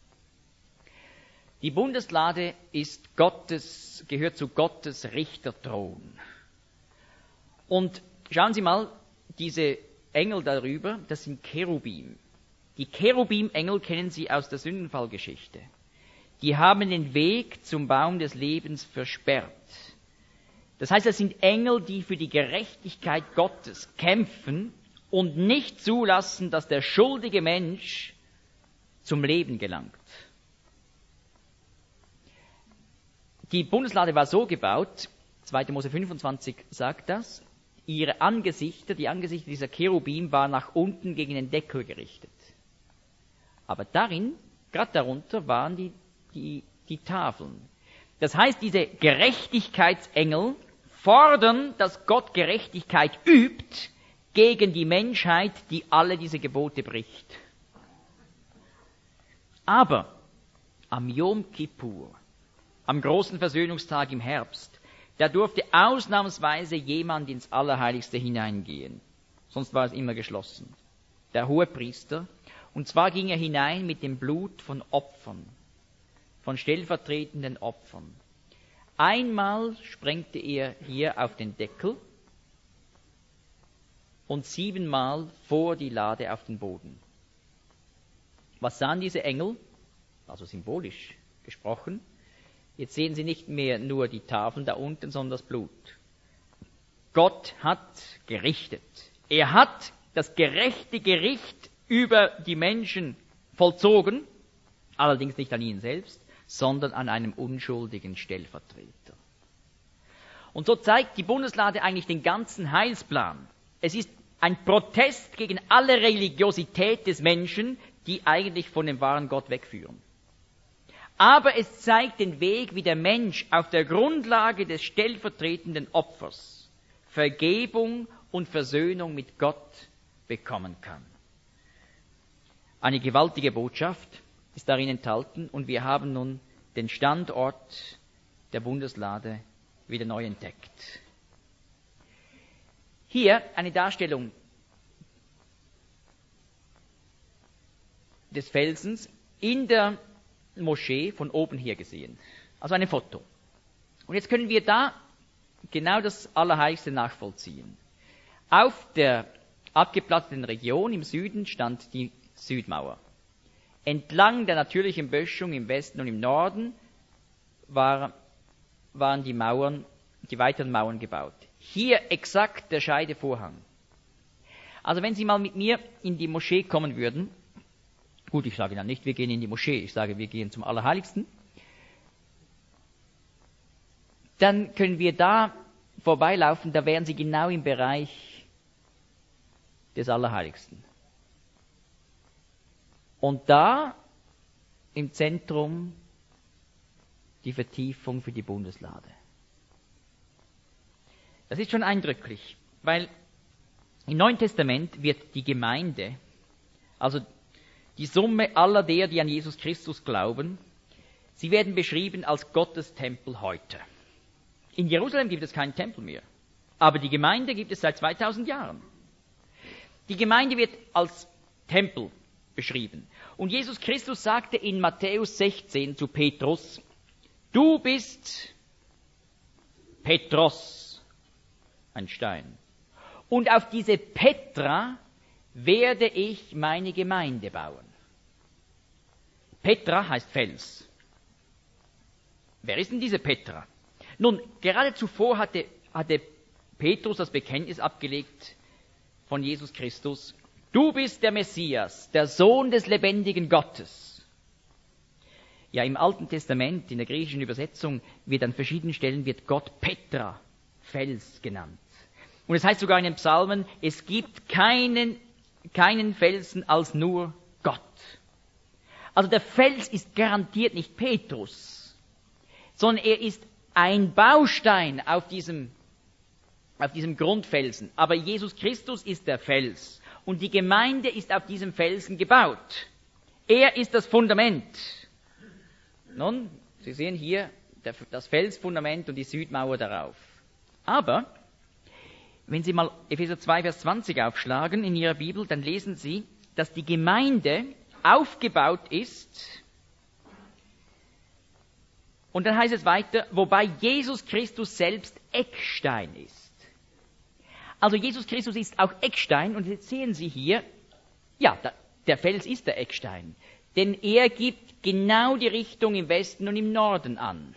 Die Bundeslade ist Gottes, gehört zu Gottes Richterthron. Und schauen Sie mal, diese Engel darüber, das sind Cherubim. Die Cherubim-Engel kennen Sie aus der Sündenfallgeschichte. Die haben den Weg zum Baum des Lebens versperrt. Das heißt, es sind Engel, die für die Gerechtigkeit Gottes kämpfen und nicht zulassen, dass der schuldige Mensch zum Leben gelangt. Die Bundeslade war so gebaut, zweiter Mose fünfundzwanzig sagt das, ihre Angesichter, die Angesichter dieser Cherubim waren nach unten gegen den Deckel gerichtet. Aber darin, gerade darunter, waren die, die, die Tafeln. Das heißt, diese Gerechtigkeitsengel fordern, dass Gott Gerechtigkeit übt gegen die Menschheit, die alle diese Gebote bricht. Aber am Yom Kippur, am großen Versöhnungstag im Herbst, da durfte ausnahmsweise jemand ins Allerheiligste hineingehen. Sonst war es immer geschlossen. Der Hohepriester Und zwar ging er hinein mit dem Blut von Opfern, von stellvertretenden Opfern. Einmal sprengte er hier auf den Deckel und siebenmal vor die Lade auf den Boden. Was sahen diese Engel? Also symbolisch gesprochen. Jetzt sehen sie nicht mehr nur die Tafeln da unten, sondern das Blut. Gott hat gerichtet. Er hat das gerechte Gericht über die Menschen vollzogen, allerdings nicht an ihnen selbst, sondern an einem unschuldigen Stellvertreter. Und so zeigt die Bundeslade eigentlich den ganzen Heilsplan. Es ist ein Protest gegen alle Religiosität des Menschen, die eigentlich von dem wahren Gott wegführen. Aber es zeigt den Weg, wie der Mensch auf der Grundlage des stellvertretenden Opfers Vergebung und Versöhnung mit Gott bekommen kann. Eine gewaltige Botschaft ist darin enthalten und wir haben nun den Standort der Bundeslade wieder neu entdeckt. Hier eine Darstellung des Felsens in der Moschee von oben hier gesehen. Also ein Foto. Und jetzt können wir da genau das Allerheiligste nachvollziehen. Auf der abgeplatteten Region im Süden stand die Südmauer. Entlang der natürlichen Böschung im Westen und im Norden war, waren die Mauern, die weiteren Mauern gebaut. Hier exakt der Scheidevorhang. Also wenn Sie mal mit mir in die Moschee kommen würden, gut, ich sage dann nicht, wir gehen in die Moschee, ich sage, wir gehen zum Allerheiligsten, dann können wir da vorbeilaufen, da wären Sie genau im Bereich des Allerheiligsten. Und da im Zentrum die Vertiefung für die Bundeslade. Das ist schon eindrücklich, weil im Neuen Testament wird die Gemeinde, also die Summe aller der, die an Jesus Christus glauben, sie werden beschrieben als Gottes Tempel heute. In Jerusalem gibt es keinen Tempel mehr, aber die Gemeinde gibt es seit zweitausend Jahren. Die Gemeinde wird als Tempel beschrieben. Und Jesus Christus sagte in Matthäus sechzehn zu Petrus, du bist Petros, ein Stein. Und auf diese Petra werde ich meine Gemeinde bauen. Petra heißt Fels. Wer ist denn diese Petra? Nun, gerade zuvor hatte, hatte Petrus das Bekenntnis abgelegt von Jesus Christus. Du bist der Messias, der Sohn des lebendigen Gottes. Ja, im Alten Testament, in der griechischen Übersetzung, wird an verschiedenen Stellen wird Gott Petra, Fels genannt. Und es heißt sogar in den Psalmen, es gibt keinen, keinen Felsen als nur Gott. Also der Fels ist garantiert nicht Petrus, sondern er ist ein Baustein auf diesem, auf diesem Grundfelsen. Aber Jesus Christus ist der Fels. Und die Gemeinde ist auf diesem Felsen gebaut. Er ist das Fundament. Nun, Sie sehen hier das Felsfundament und die Südmauer darauf. Aber, wenn Sie mal Epheser zwei, Vers zwanzig aufschlagen in Ihrer Bibel, dann lesen Sie, dass die Gemeinde aufgebaut ist. Und dann heißt es weiter, wobei Jesus Christus selbst Eckstein ist. Also Jesus Christus ist auch Eckstein und jetzt sehen Sie hier, ja, der Fels ist der Eckstein. Denn er gibt genau die Richtung im Westen und im Norden an.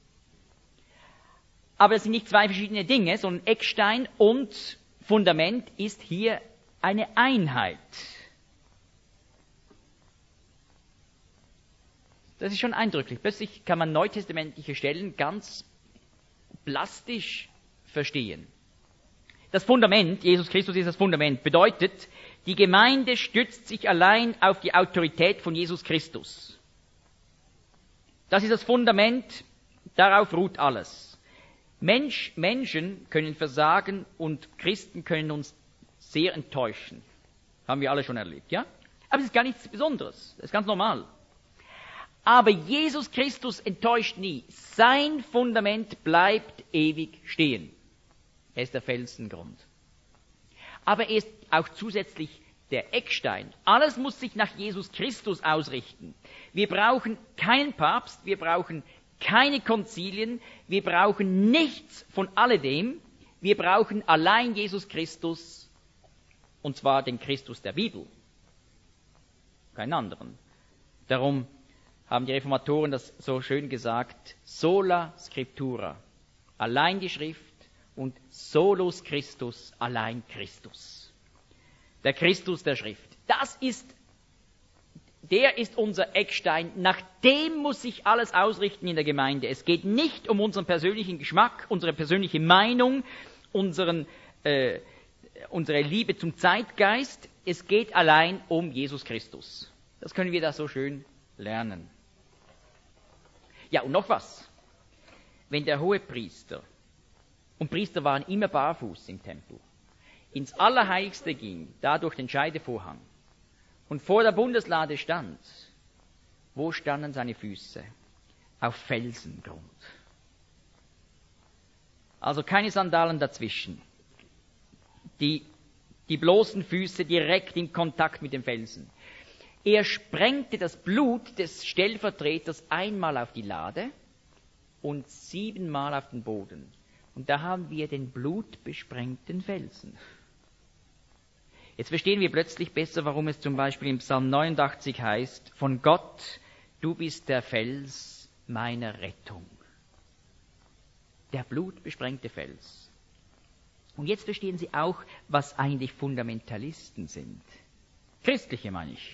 Aber das sind nicht zwei verschiedene Dinge, sondern Eckstein und Fundament ist hier eine Einheit. Das ist schon eindrücklich. Plötzlich kann man neutestamentliche Stellen ganz plastisch verstehen. Das Fundament, Jesus Christus ist das Fundament, bedeutet, die Gemeinde stützt sich allein auf die Autorität von Jesus Christus. Das ist das Fundament, darauf ruht alles. Mensch, Menschen können versagen und Christen können uns sehr enttäuschen. Haben wir alle schon erlebt, ja? Aber es ist gar nichts Besonderes, das ist ganz normal. Aber Jesus Christus enttäuscht nie. Sein Fundament bleibt ewig stehen. Er ist der Felsengrund. Aber er ist auch zusätzlich der Eckstein. Alles muss sich nach Jesus Christus ausrichten. Wir brauchen keinen Papst, wir brauchen keine Konzilien, wir brauchen nichts von alledem. Wir brauchen allein Jesus Christus, und zwar den Christus der Bibel. Keinen anderen. Darum haben die Reformatoren das so schön gesagt, sola scriptura, allein die Schrift, und solus Christus, allein Christus. Der Christus der Schrift. Das ist, der ist unser Eckstein, nach dem muss sich alles ausrichten in der Gemeinde. Es geht nicht um unseren persönlichen Geschmack, unsere persönliche Meinung, unseren, äh, unsere Liebe zum Zeitgeist. Es geht allein um Jesus Christus. Das können wir da so schön lernen. Ja, und noch was. Wenn der Hohepriester, und Priester waren immer barfuß im Tempel, ins Allerheiligste ging, da durch den Scheidevorhang, und vor der Bundeslade stand, wo standen seine Füße? Auf Felsengrund. Also keine Sandalen dazwischen. Die, die bloßen Füße direkt in Kontakt mit dem Felsen. Er sprengte das Blut des Stellvertreters einmal auf die Lade und siebenmal auf den Boden. Und da haben wir den blutbesprengten Felsen. Jetzt verstehen wir plötzlich besser, warum es zum Beispiel im Psalm neunundachtzig heißt, von Gott, du bist der Fels meiner Rettung. Der blutbesprengte Fels. Und jetzt verstehen Sie auch, was eigentlich Fundamentalisten sind. Christliche meine ich.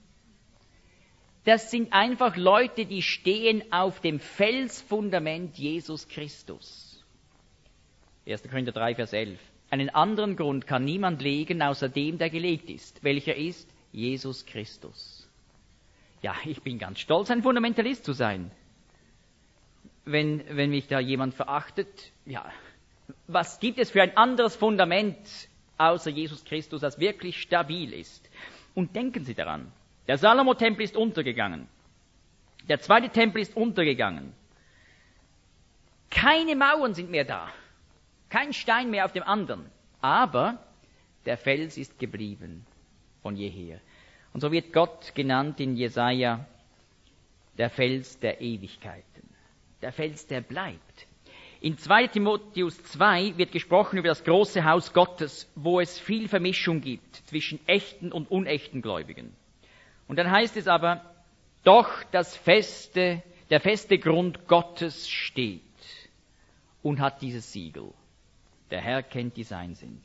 Das sind einfach Leute, die stehen auf dem Felsfundament Jesus Christus. erster Korinther drei, Vers elf. Einen anderen Grund kann niemand legen, außer dem, der gelegt ist. Welcher ist? Jesus Christus. Ja, ich bin ganz stolz, ein Fundamentalist zu sein. Wenn, wenn mich da jemand verachtet, ja, was gibt es für ein anderes Fundament außer Jesus Christus, das wirklich stabil ist? Und denken Sie daran, der Salomo-Tempel ist untergegangen. Der zweite Tempel ist untergegangen. Keine Mauern sind mehr da. Kein Stein mehr auf dem anderen. Aber der Fels ist geblieben von jeher. Und so wird Gott genannt in Jesaja der Fels der Ewigkeiten. Der Fels, der bleibt. In zweiter Timotheus zwei wird gesprochen über das große Haus Gottes, wo es viel Vermischung gibt zwischen echten und unechten Gläubigen. Und dann heißt es aber, doch das feste, der feste Grund Gottes steht und hat dieses Siegel. Der Herr kennt, die sein sind.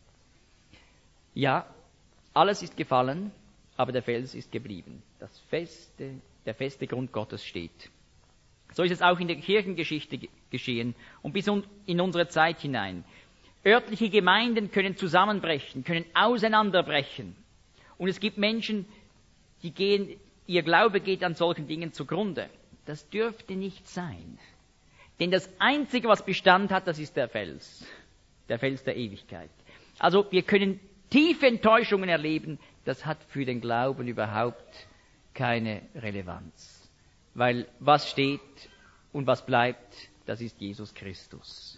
Ja, alles ist gefallen, aber der Fels ist geblieben. Das feste, der feste Grund Gottes steht. So ist es auch in der Kirchengeschichte geschehen und bis in unsere Zeit hinein. Örtliche Gemeinden können zusammenbrechen, können auseinanderbrechen. Und es gibt Menschen, die gehen, ihr Glaube geht an solchen Dingen zugrunde. Das dürfte nicht sein. Denn das Einzige, was Bestand hat, das ist der Fels. Der Fels der Ewigkeit. Also wir können tiefe Enttäuschungen erleben, das hat für den Glauben überhaupt keine Relevanz. Weil was steht und was bleibt, das ist Jesus Christus.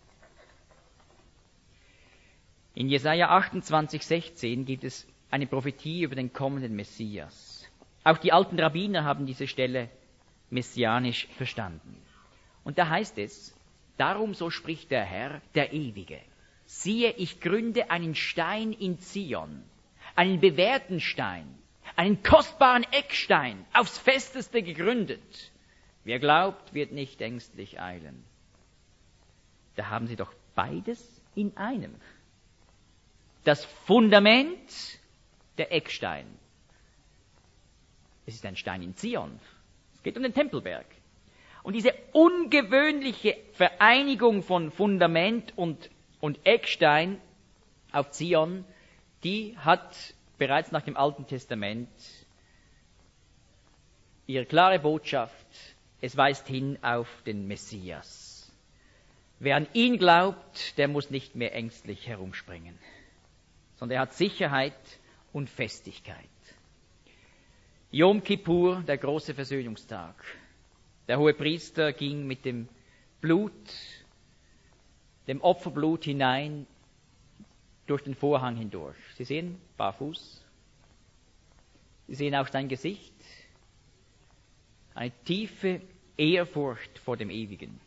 In Jesaja achtundzwanzig, sechzehn gibt es eine Prophetie über den kommenden Messias. Auch die alten Rabbiner haben diese Stelle messianisch verstanden. Und da heißt es, darum so spricht der Herr, der Ewige. Siehe, ich gründe einen Stein in Zion, einen bewährten Stein, einen kostbaren Eckstein, aufs Festeste gegründet. Wer glaubt, wird nicht ängstlich eilen. Da haben Sie doch beides in einem. Das Fundament, der Eckstein. Es ist ein Stein in Zion. Es geht um den Tempelberg. Und diese ungewöhnliche Vereinigung von Fundament und, und Eckstein auf Zion, die hat bereits nach dem Alten Testament ihre klare Botschaft. Es weist hin auf den Messias. Wer an ihn glaubt, der muss nicht mehr ängstlich herumspringen, sondern er hat Sicherheit und Festigkeit. Yom Kippur, der große Versöhnungstag. Der Hohepriester ging mit dem Blut, dem Opferblut hinein durch den Vorhang hindurch. Sie sehen, barfuß, Sie sehen auch sein Gesicht. Eine tiefe Ehrfurcht vor dem Ewigen.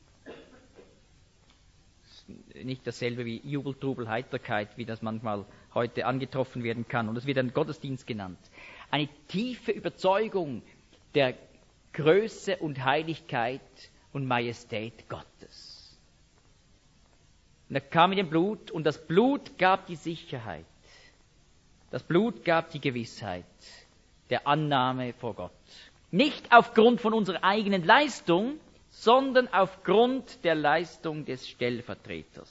Nicht dasselbe wie Jubel, Trubel, Heiterkeit, wie das manchmal heute angetroffen werden kann. Und es wird ein Gottesdienst genannt. Eine tiefe Überzeugung der Größe und Heiligkeit und Majestät Gottes. Und er kam mit dem Blut und das Blut gab die Sicherheit. Das Blut gab die Gewissheit der Annahme vor Gott. Nicht aufgrund von unserer eigenen Leistung, sondern aufgrund der Leistung des Stellvertreters.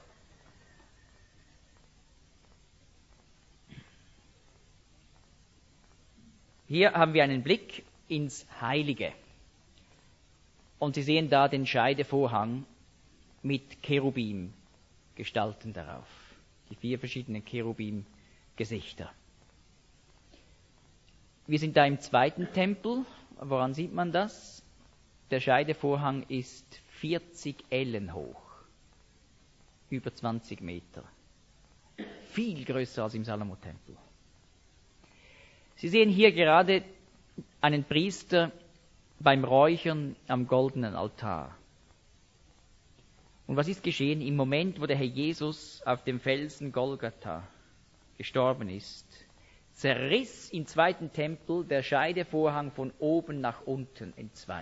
Hier haben wir einen Blick ins Heilige. Und Sie sehen da den Scheidevorhang mit Cherubim-Gestalten darauf. Die vier verschiedenen Cherubim-Gesichter. Wir sind da im zweiten Tempel. Woran sieht man das? Der Scheidevorhang ist vierzig Ellen hoch. Über zwanzig Meter. Viel größer als im Salomo-Tempel. Sie sehen hier gerade einen Priester beim Räuchern am goldenen Altar. Und was ist geschehen? Im Moment, wo der Herr Jesus auf dem Felsen Golgatha gestorben ist, zerriss im zweiten Tempel der Scheidevorhang von oben nach unten in zwei.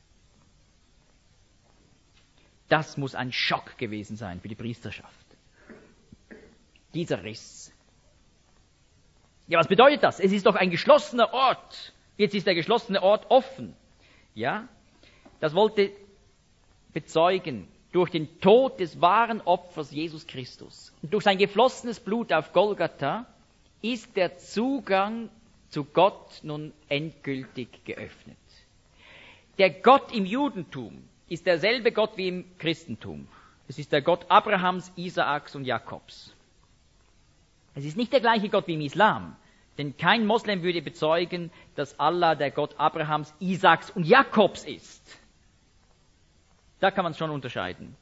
Das muss ein Schock gewesen sein für die Priesterschaft. Dieser Riss. Ja, was bedeutet das? Es ist doch ein geschlossener Ort. Jetzt ist der geschlossene Ort offen. Ja, das wollte bezeugen durch den Tod des wahren Opfers Jesus Christus. Und durch sein geflossenes Blut auf Golgatha ist der Zugang zu Gott nun endgültig geöffnet. Der Gott im Judentum ist derselbe Gott wie im Christentum. Es ist der Gott Abrahams, Isaaks und Jakobs. Es ist nicht der gleiche Gott wie im Islam, denn kein Moslem würde bezeugen, dass Allah der Gott Abrahams, Isaaks und Jakobs ist. Da kann man es schon unterscheiden.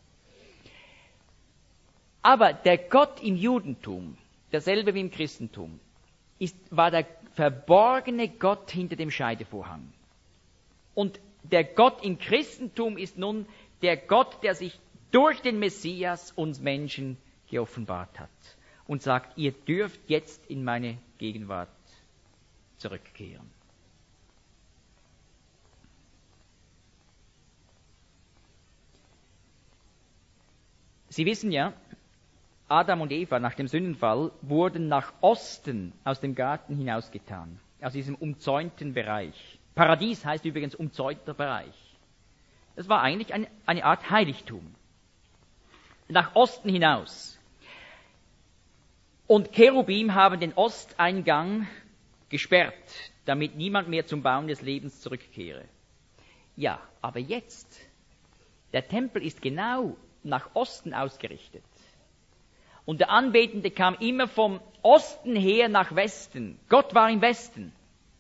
Aber der Gott im Judentum, derselbe wie im Christentum, ist, war der verborgene Gott hinter dem Scheidevorhang. Und der Gott im Christentum ist nun der Gott, der sich durch den Messias uns Menschen geoffenbart hat und sagt, ihr dürft jetzt in meine Gegenwart zurückkehren. Sie wissen ja, Adam und Eva nach dem Sündenfall wurden nach Osten aus dem Garten hinausgetan, aus diesem umzäunten Bereich. Paradies heißt übrigens umzäunter Bereich. Das war eigentlich eine, eine Art Heiligtum. Nach Osten hinaus. Und Cherubim haben den Osteingang gesperrt, damit niemand mehr zum Baum des Lebens zurückkehre. Ja, aber jetzt, der Tempel ist genau nach Osten ausgerichtet. Und der Anbetende kam immer vom Osten her nach Westen. Gott war im Westen.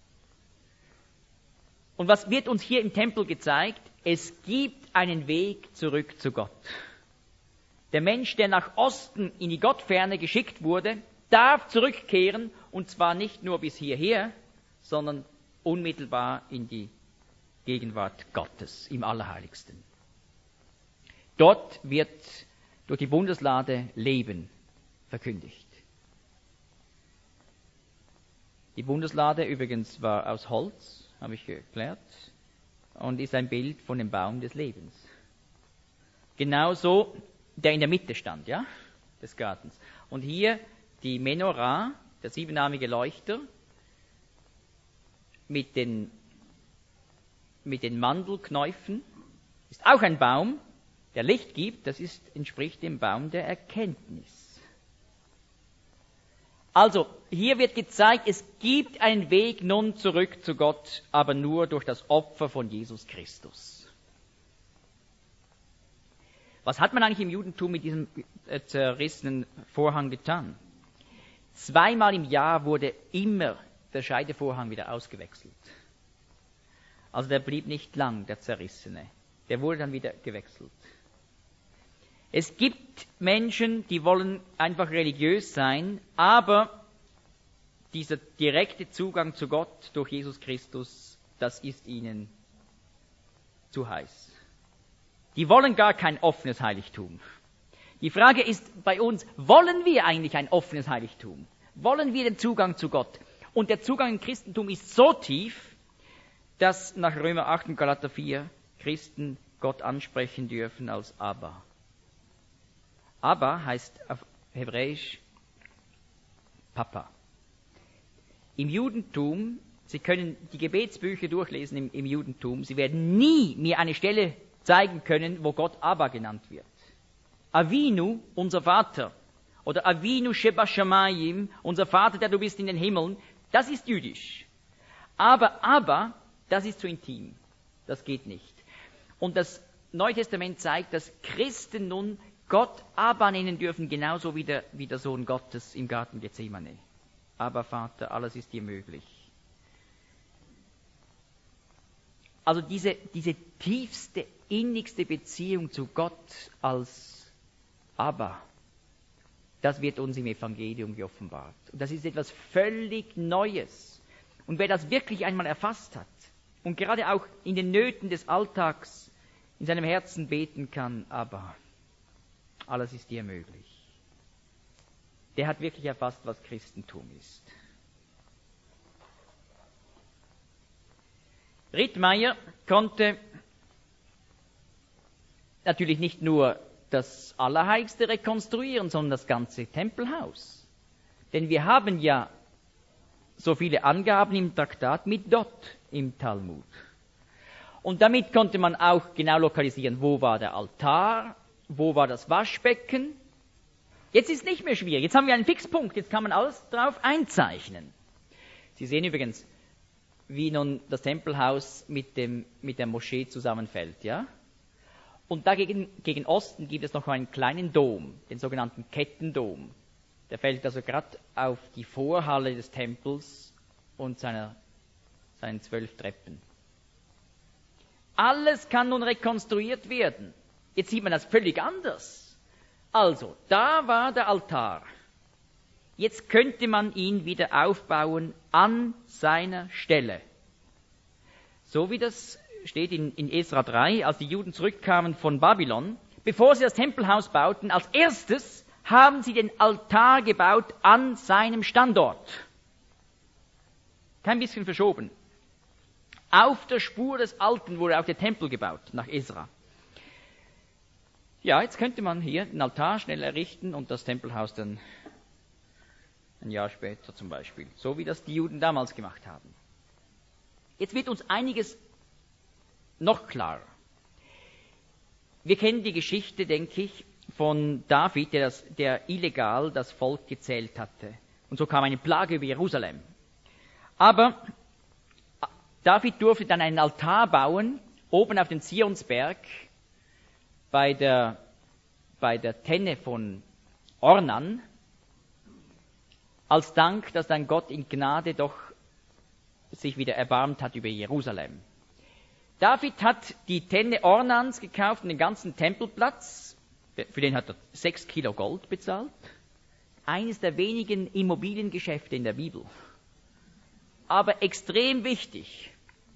Und was wird uns hier im Tempel gezeigt? Es gibt einen Weg zurück zu Gott. Der Mensch, der nach Osten in die Gottferne geschickt wurde, darf zurückkehren, und zwar nicht nur bis hierher, sondern unmittelbar in die Gegenwart Gottes im Allerheiligsten. Dort wird durch die Bundeslade Leben verkündigt. Die Bundeslade übrigens war aus Holz, habe ich erklärt, und ist ein Bild von dem Baum des Lebens. Genauso der in der Mitte stand, ja, des Gartens. Und hier die Menorah, der siebenarmige Leuchter, mit den, mit den Mandelknäufen, ist auch ein Baum, der Licht gibt, das ist, entspricht dem Baum der Erkenntnis. Also, hier wird gezeigt, es gibt einen Weg nun zurück zu Gott, aber nur durch das Opfer von Jesus Christus. Was hat man eigentlich im Judentum mit diesem zerrissenen Vorhang getan? Zweimal im Jahr wurde immer der Scheidevorhang wieder ausgewechselt. Also der blieb nicht lang, der zerrissene. Der wurde dann wieder gewechselt. Es gibt Menschen, die wollen einfach religiös sein, aber dieser direkte Zugang zu Gott durch Jesus Christus, das ist ihnen zu heiß. Die wollen gar kein offenes Heiligtum. Die Frage ist bei uns, wollen wir eigentlich ein offenes Heiligtum? Wollen wir den Zugang zu Gott? Und der Zugang im Christentum ist so tief, dass nach Römer acht und Galater vier Christen Gott ansprechen dürfen als Abba. Abba heißt auf Hebräisch Papa. Im Judentum, Sie können die Gebetsbücher durchlesen im, im Judentum, Sie werden nie mir eine Stelle zeigen können, wo Gott Abba genannt wird. Avinu, unser Vater, oder Avinu Sheba Shamayim, unser Vater, der du bist in den Himmeln, das ist jüdisch. Aber Abba, das ist zu intim. Das geht nicht. Und das Neue Testament zeigt, dass Christen nun Gott Abba nennen dürfen, genauso wie der, wie der Sohn Gottes im Garten Gethsemane. Aber Vater, alles ist dir möglich. Also diese, diese tiefste, innigste Beziehung zu Gott als Abba, das wird uns im Evangelium geoffenbart. Und das ist etwas völlig Neues. Und wer das wirklich einmal erfasst hat und gerade auch in den Nöten des Alltags in seinem Herzen beten kann, Abba, alles ist dir möglich. Der hat wirklich erfasst, was Christentum ist. Rittmeier konnte natürlich nicht nur das Allerheiligste rekonstruieren, sondern das ganze Tempelhaus. Denn wir haben ja so viele Angaben im Traktat mit Dot im Talmud. Und damit konnte man auch genau lokalisieren, wo war der Altar, wo war das Waschbecken. Jetzt ist es nicht mehr schwierig. Jetzt haben wir einen Fixpunkt. Jetzt kann man alles drauf einzeichnen. Sie sehen übrigens, wie nun das Tempelhaus mit dem, mit der Moschee zusammenfällt, ja? Und da gegen, gegen Osten gibt es noch einen kleinen Dom, den sogenannten Kettendom. Der fällt also gerade auf die Vorhalle des Tempels und seiner, seinen zwölf Treppen. Alles kann nun rekonstruiert werden. Jetzt sieht man das völlig anders. Also, da war der Altar. Jetzt könnte man ihn wieder aufbauen an seiner Stelle. So wie das steht in, in Esra drei, als die Juden zurückkamen von Babylon, bevor sie das Tempelhaus bauten, als erstes haben sie den Altar gebaut an seinem Standort. Kein bisschen verschoben. Auf der Spur des Alten wurde auch der Tempel gebaut, nach Esra. Ja, jetzt könnte man hier den Altar schnell errichten und das Tempelhaus dann ein Jahr später zum Beispiel, so wie das die Juden damals gemacht haben. Jetzt wird uns einiges noch klarer. Wir kennen die Geschichte, denke ich, von David, der, das, der illegal das Volk gezählt hatte. Und so kam eine Plage über Jerusalem. Aber David durfte dann einen Altar bauen, oben auf dem Zionsberg, bei der, bei der Tenne von Ornan, als Dank, dass dann Gott in Gnade doch sich wieder erbarmt hat über Jerusalem. David hat die Tenne Ornans gekauft und den ganzen Tempelplatz, für den hat er sechs Kilo Gold bezahlt. Eines der wenigen Immobiliengeschäfte in der Bibel. Aber extrem wichtig.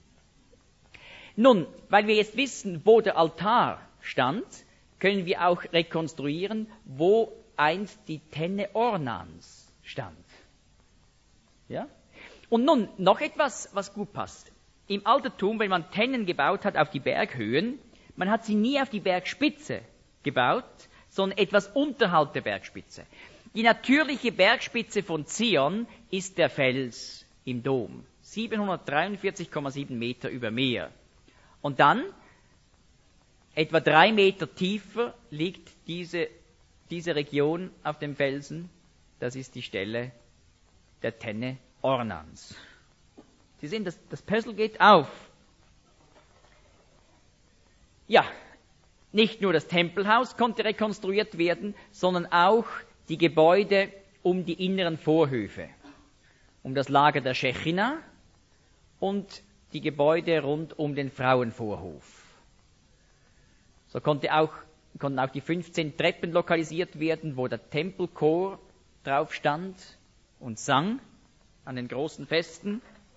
Nun, weil wir jetzt wissen, wo der Altar stand, können wir auch rekonstruieren, wo einst die Tenne Ornans stand. Ja? Und nun noch etwas, was gut passt. Im Altertum, wenn man Tennen gebaut hat auf die Berghöhen, man hat sie nie auf die Bergspitze gebaut, sondern etwas unterhalb der Bergspitze. Die natürliche Bergspitze von Zion ist der Fels im Dom, siebenhundertdreiundvierzig Komma sieben Meter über Meer. Und dann, etwa drei Meter tiefer, liegt diese, diese Region auf dem Felsen. Das ist die Stelle der Tenne Ornans. Sie sehen, das, das Puzzle geht auf. Ja, nicht nur das Tempelhaus konnte rekonstruiert werden, sondern auch die Gebäude um die inneren Vorhöfe, um das Lager der Shechina und die Gebäude rund um den Frauenvorhof. So konnte auch, konnten auch die fünfzehn Treppen lokalisiert werden, wo der Tempelchor drauf stand und sang. an den großen Festen.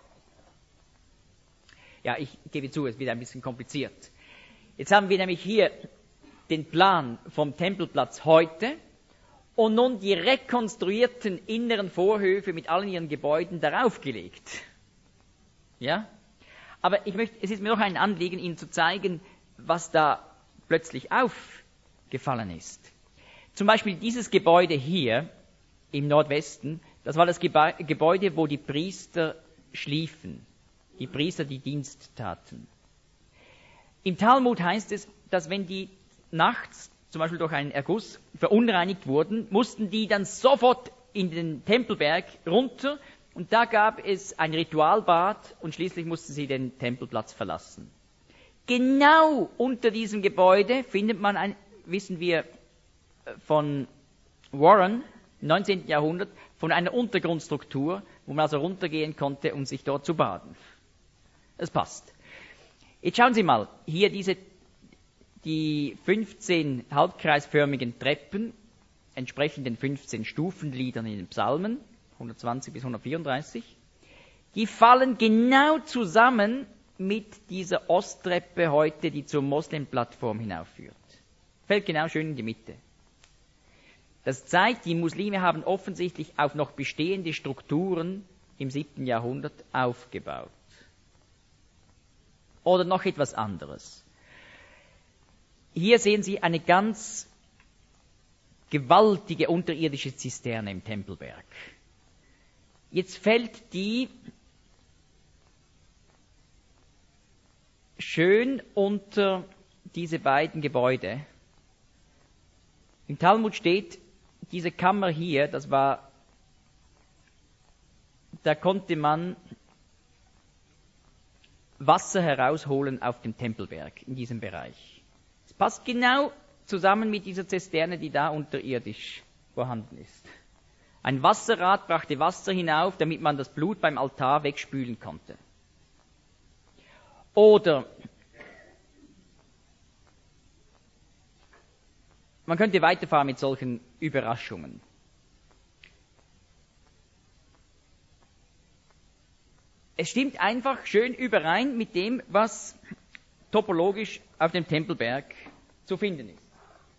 Ja, ich gebe zu, es wird ein bisschen kompliziert. Jetzt haben wir nämlich hier den Plan vom Tempelplatz heute und nun die rekonstruierten inneren Vorhöfe mit allen ihren Gebäuden darauf gelegt. Ja? Aber ich möchte, es ist mir noch ein Anliegen, Ihnen zu zeigen, was da plötzlich aufgefallen ist. Zum Beispiel dieses Gebäude hier im Nordwesten, das war das Geba- Gebäude, wo die Priester schliefen, die Priester, die Dienst taten. Im Talmud heißt es, dass wenn die nachts, zum Beispiel durch einen Erguss, verunreinigt wurden, mussten die dann sofort in den Tempelberg runter und da gab es ein Ritualbad und schließlich mussten sie den Tempelplatz verlassen. Genau unter diesem Gebäude findet man, ein, wissen wir von Warren, im neunzehnten Jahrhundert, von einer Untergrundstruktur, wo man also runtergehen konnte, um sich dort zu baden. Das passt. Jetzt schauen Sie mal, hier diese, die fünfzehn halbkreisförmigen Treppen, entsprechend den fünfzehn Stufenliedern in den Psalmen, hundertzwanzig bis hundertvierunddreißig, die fallen genau zusammen mit dieser Osttreppe heute, die zur Moslem-Plattform hinaufführt. Fällt genau schön in die Mitte. Das zeigt, die Muslime haben offensichtlich auf noch bestehende Strukturen im siebten Jahrhundert aufgebaut. Oder noch etwas anderes. Hier sehen Sie eine ganz gewaltige unterirdische Zisterne im Tempelberg. Jetzt fällt die schön unter diese beiden Gebäude. Im Talmud steht, diese Kammer hier, das war, da konnte man Wasser herausholen auf dem Tempelberg, in diesem Bereich. Es passt genau zusammen mit dieser Zisterne, die da unterirdisch vorhanden ist. Ein Wasserrad brachte Wasser hinauf, damit man das Blut beim Altar wegspülen konnte. Oder man könnte weiterfahren mit solchen Überraschungen. Es stimmt einfach schön überein mit dem, was topologisch auf dem Tempelberg zu finden ist.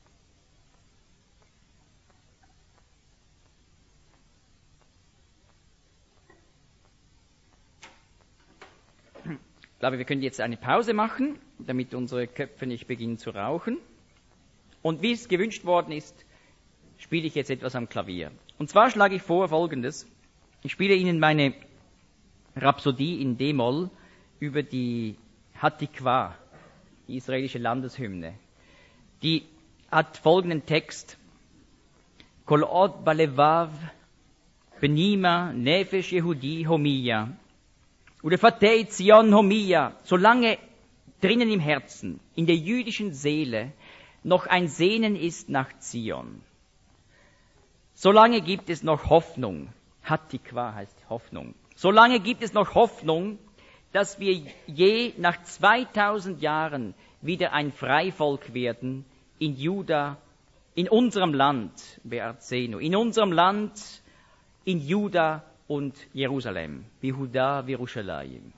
Ich glaube, wir können jetzt eine Pause machen, damit unsere Köpfe nicht beginnen zu rauchen. Und wie es gewünscht worden ist, spiele ich jetzt etwas am Klavier. Und zwar schlage ich vor Folgendes. Ich spiele Ihnen meine Rhapsodie in D-Moll über die Hatikwa, die israelische Landeshymne. Die hat folgenden Text. Kol od balevav benima nefesh Yehudi homiya. Ulefatei Zion homiya. Solange drinnen im Herzen, in der jüdischen Seele, noch ein Sehnen ist nach Zion. Solange gibt es noch Hoffnung. Hatikwa heißt Hoffnung. Solange gibt es noch Hoffnung, dass wir je nach zweitausend Jahren wieder ein Freivolk werden in Juda, in unserem Land, Be'arzenu, in unserem Land, in Juda und Jerusalem, Yehuda, Yerushalayim.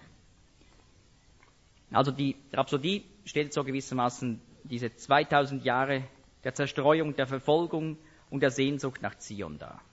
Also die Rhapsodie stellt so gewissermaßen diese zweitausend Jahre der Zerstreuung, der Verfolgung und der Sehnsucht nach Zion dar.